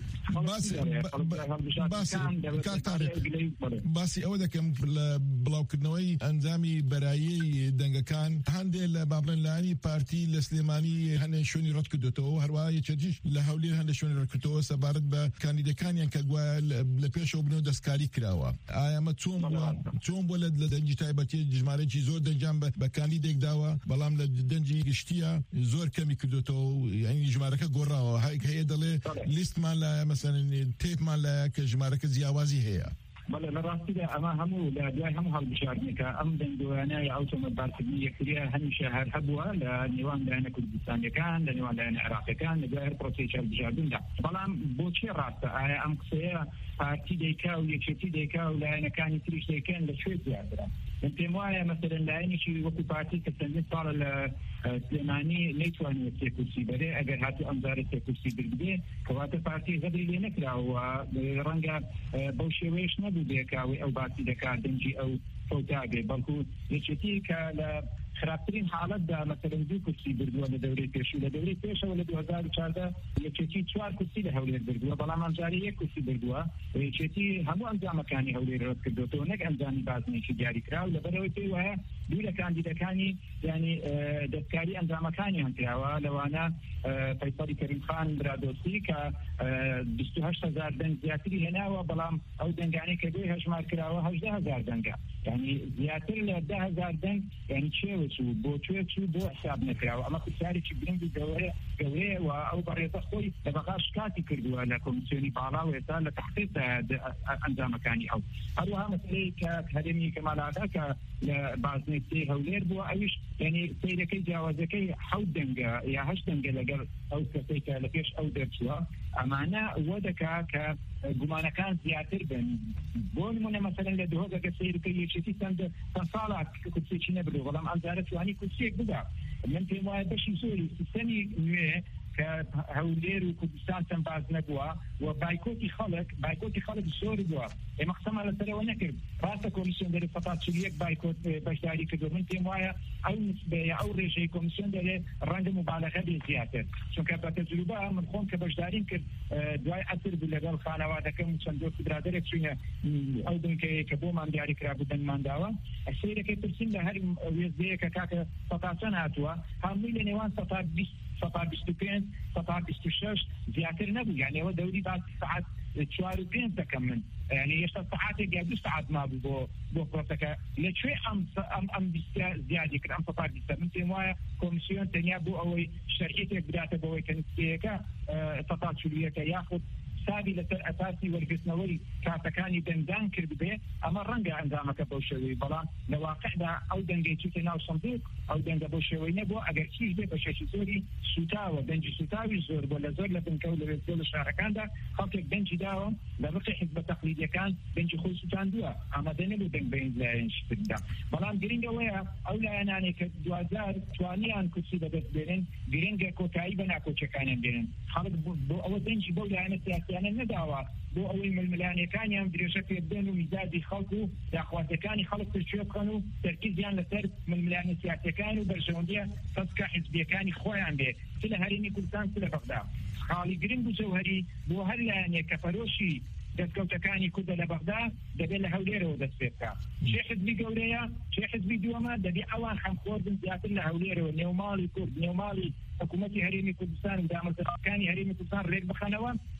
باسی ئەوە دەکەم لە بڵاوکردنەوەی ئەنجامی بەرایی دەنگەکان هەندێک لە بابڵێن لانی پارتی لە سلێمانی هەندێک شوێنی ڕەت کردوێتەوە هەروە یەکێکیش لە هەولێر هەندێک شوێنی ڕەت کردوەوە سەبارەت بە کاندیدەکانیان کە گوایە لە پێشەوە بنەوە دەستکاری کراوە ئایا ئەمە چۆن چۆن بۆ لە دەنجی تایبەتی ژمارەی زۆر دەنجام بە کاندیدێک داوە بەڵام لە دەنجی گشتیە زۆر کەمی کردوێتەوە یعنی ژمارەکە گۆڕاوە هەیە دەڵێ لیستمان لایە مەسەڵەن تێپمان لایە کە ژمارەکە جیاوازی هەیە بەڵێ لە ڕاستیدا ئەمە هەموو لە دوای هەموو هەڵبژاردنێکە ئەم دەنگۆیانای ئۆتۆمۆبیلکردنی یەکتریە هەمیشە هەر هەبووە لە نێوان لایەنە کوردستانیەکان لە نێوان لایەنە عێراقیەکان لە دوای هەر پرۆسەیەکی هەڵبژاردندا بەڵام بۆچی ڕاستە ئایا ئەم قسەیە پارتی دەیکا و یەکێتی دەیکا و لایەنەکانی تریش دەیکەن لەکوێ زیاترە من پێم وایە مەسەلەن لایەنێکی وەکو پارتی کە چەندین ساڵە لە سلێمانی نەیتوانێت سێ کورسی بەرێ ئەگەر هاتوو ئەمجارە سێ کورسی بردبێ کەواتە پارتی غەدری لێ نەکراوە ڕەنگە بەو شێوەیەش نەبوو بێکاوی ئەو باسی دەکات دەنجی ئەو فەوتا بێ بەڵکو یەکێتی کە لە خراپترین حالتدا مثلا دوو کورسی بردووە لە دەورەی پێشوو لە دەورەی پێشەوە لە دوو هەزار و چواردە یەکێتی چوار کورسی لە هەولێر بردووە بەڵام ئەمجارە یەک کورسی بردووە یەکێتی هەموو ئەنجامەکانی هەولێر ڕەت کردوێتەوە نەک ئەنجامی بازنێکی دیاریکراو لەبەرەوەی پێی وایە دوو لە کاندیدەکانی یعنی دەستکاری ئەنجامەکانیان کراوە لەوانە فەیسەڵی کەریمخان برادۆسی کە بیست و هەشت هەزار دەنگ زیاتری هێناوە بەڵام ئەو دەنگانەی کە دوی هەژمار کراوە هەژدە هەزار دەنگە یعنی زیاتر لە دە هەزار دەنگ یعنی چێوە چوو بۆ کوێ چوو بۆ حساب نەکراوە ئەمە پرسیارێکی گرنگ و گەورەیە گەورەیە و ئەو بەڕێزە خۆی لە بەغاش کاتی کردووە لە کۆمیسیۆنی باڵا و ئێستا لە تەحقیق ئەنجامەکانی ئەو هەروەها مەسەلەی کە هەرێمی کەماڵاغا کە لە بازنەی سێ هەولێر بووە ئەویش یعنی سەیرەکەی جیاوازەکەی حەوت دەنگە یا هەشت دەنگە لەگەڵ ئەو کەسەی کە لە پێش ئەو دەرچووە ئەمانە وە دەکا کە گومانەکان زیاتر بن بۆ نمونە مەسەلەن لە دهۆگەکە سەیرەکەی یەکێتی چەند ساڵات کورسێکی نەبردووە بەڵام ئەمجارە توانی کورسێک بدا من پێم وایە بەشی زۆری سیستەمی نوێ کە هەولێر و کوردستان چەند باز نەبووە و بایکۆتی خەڵک بایکۆتی خەڵک زۆر بووە ئێمە قسەمان لەسەرەوە نەکرد ڕاستە کۆمیسیۆن دەرێ سەد و یەک بایکۆت بەشداری کردو من پێم وایە ئەو نسبەیە ئەو ڕێژەی کۆمیسیۆن دەرێ ڕەنگە مبالەغە بێ زیاتر چونکە بە تەجروبە من خۆم کە بەشداریم کرد دوای عەسر بوو لەگەڵ خانەوادەکەم و چەند دۆست برادەرێک چوینە ئەو دنکەیە کە بۆمان دیاری کرابوو دەنگمان داوە سەیرەکەی پرسیم لە هەر وێزەیە کە کاکە سەد چەند هاتووە هەمووی لە نێوان سەد بیست سەد بیست و پێنج سەد بیست و شەش زیاتر نەبوو یعنی ئەوە دەوری باس سەعات چوار و پێنج دەکەم من یعنی هێشتا سەعاتێک یا دوو سەعات مابوو بۆ بۆ پرۆسەکە لەکوێ ئەم ئەم بیستە زیادی کرد ئەم سەد بیستە من پێم وایە کۆمیسیۆن تەنیا بۆ ئەوەی شەرعیەتێک بداتە بەوەی کە نسبەیەکە سەد چل و یەکە یاخود سابی لەسەر ئەساسی وەرگرتنەوەی کاتەکانی دەنگدان کرد بێ ئەمە ڕەنگە ئەنجامەکە بەو شێوەی بەڵام لە واقعدا ئەو دەنگەی چوتە ناو سندوق ئەو دەنگە بەو شێوەی نەبووە ئەگەر چیش بێ بە شەشی زۆری سوتاوە دەنجی سوتاوی زۆر بۆ لە زۆر لە بنکە و لە وێستگە لە شارەکاندا خەڵکێک دەنجی داوە لە ڕقی حیزبە تەقلیدیەکان دەنجی خۆی سوتاندووە ئامادە نەبوو دەنگ بە هیچ لایەنشی تردا بەڵام گرنگەوەیە ئەو لایەنانێک کە دوازار توانیان کورسی بەدەست بێنن گرنگە کۆتایی بە ناکۆچەکانیان بێنن خەڵک بۆ ئەوە دەنجی بەو لایەنە سیاسیانە نەداوە بۆ ئەوەی ململانیەکانیان درێژە پێ بدەن و میزاجی خەڵک و داخوازەکانی خەڵک پرچێ بکەن و تەرکیزیان لەسەر ململانە سیاسیەکان و بەرژەوەندیە سەسکە حیزبیەکانی خۆیان بێ چ لە هەرێمی کوردستان چ لە بەغدا خاڵی گرنگ و جەوهەری بۆ هەر لایەنێک کە فەرۆشی دەستکەوتەکانی کوردە لە بەغدا دەبێت لە هەولێرەوە دەست پێ بکات چێ حزبی گەورەیە چێ حزبی دووەمە دەبێ ئەوان خەمخۆر بن زیاتر لە هەولێرەوە نێوماڵی کورد نێوماڵی حکوومەتی هەرێمی کوردستان و دامەزراوەکانی هەرێمی کوردستان ڕێک بخەنەوە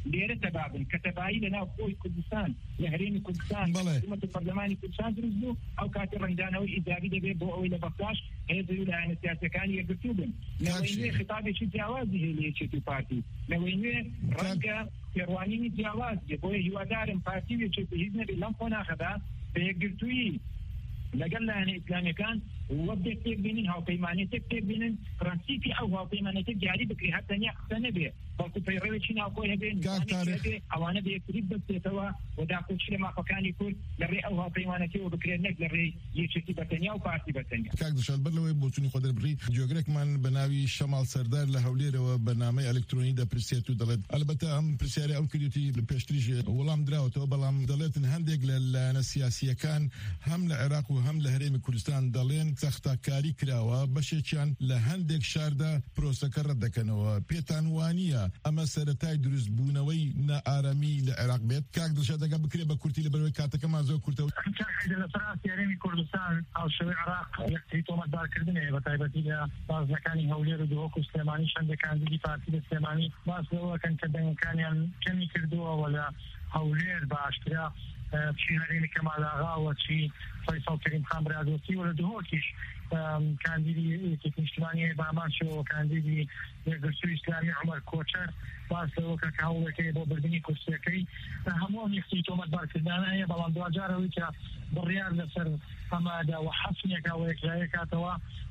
لێرە تەبابن کە تەبایی لەناو خۆی کوردستان لە هەرێمی کوردستان حکوومەت پەرلەمانی کوردستان دروست بوو ئەو کاتی ڕەنگدانەوەی ئیجابی دەبێت بۆ ئەوەی لە بەختاش هێزی و لایەنە سیاسەکانی یەکگرتوو بن لەوەی نوێ خطابێکی جیاوازی هەیە لە یەکێتی پارتی لەوەی نوێ ڕەنگە پێڕوانینی جیاواز بێ بۆیە هیوادارم پارتی و یەکێتی هیچ نەبێت لەم خۆناخەدا بە یەکگرتووی لەگەڵ لایەنە ئیسلامیەکان وەک تێک بینین هاوپەیمانێتێک تێک بینن پرەنسیپی ئەو هاوپەیمانێتێک دیاری بکرێ هەتەنیا قسە نەبێ بەڵکو پەیڕەوێکی ناوخۆی هەبێن ئەوانە بە یەکتری بەستێتەوە و داخۆچی لە ماپەکانی کورد لەڕێ ئەو هاوپەیمانەتەوە بکرێن نەک لەڕێ یەکێتی بەتەنیا و پارتی بەتەنیا. کاک دڵشاد بەر لەوەی بۆچوونی خۆ دەربڕی جۆگرێکمان بە ناوی شەماڵ سەردار لە هەولێرەوە بەنامەی ئەلکترۆنی دەپرسێت و دەڵێت ئەلبەتە ئەم پرسیارە ئەو کردوتی لە پێشتریش وەڵام دراوەتەوە بەڵام دەڵێتن هەندێک لە لایەنە سیاسیەکان هەم لە عێراق و هەم لە هەرێمی کوردستان دەڵێن سەختەکاری کراوە بەشێکیان لە هەندێک شاردا پرۆسەکە ڕەت دەکەنەوە پێتان وانییە ئەمە سەرەتای دروست بوونەوەی نائارامی لە عێراق بێت کاک دڵشاد دەگە بکرێ بە کورتی لە بەرەوەی کاتەکەمان زۆر کورتەوە لە سەراستی هەرێمی کوردستان ئاوشەوەی عێراق یەکتری تۆمەتبارکردنێ بە تایبەتی لە بازرگەکانی هەولێر و دهۆک و سلێمانی شەندەکاندی پارتی لە سلێمانی باس لەوەکەن کە دەنگەکانیان کەمی کردووە لە هەولێر بە ئاشکرا چی هەرێمی کەماڵاغا و چی فەیساڵ کەریم خان برادۆسی و لە دهۆکیش کاندیدی یەکێتی نیشتیمانی باماچ و کاندیدی یەکگرتووی ئیسلامی عومەر کۆچەر باس لەوەکە کە هەوڵەکەی بۆ بردننی کورسیەکەی هەموو یەکتی تۆمەتبارکردانە هەیە بەڵام دوجارەوەی کە بڕیار لەسەر ئەمادا و حەسنێکا و یەکلایە کاتەوە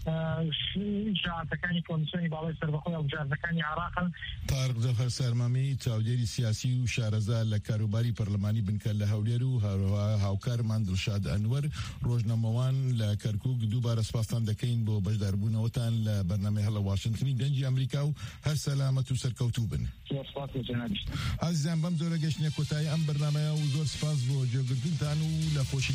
ئیجراعاتەکانی کۆمیسیۆنی باڵای سەربەخۆی هەڵبژاردنەکانی عێراقن. تارق جەوهەر سارمامی چاودێری سیاسی و شارەزا لە کاروباری پەرلەمانی بنکە لە هەولێر و هەروەها هاوکارمان دڵشاد ئەنوەر ڕۆژنامەوان لە کەرکووک دووبارە سپاسان دەکەین بۆ بەشداربوونەوەتان لە بەرنامەی هەڵە واشنگتنی دەنجی ئەمریکا و هەر سەلامەت و سەرکەوتوو بن. ئازیزان بەم زۆرە گەشتنە کۆتایی ئەم بەرنامەیە و زۆر سپاس بۆ جێگرتنتان و لە خۆشی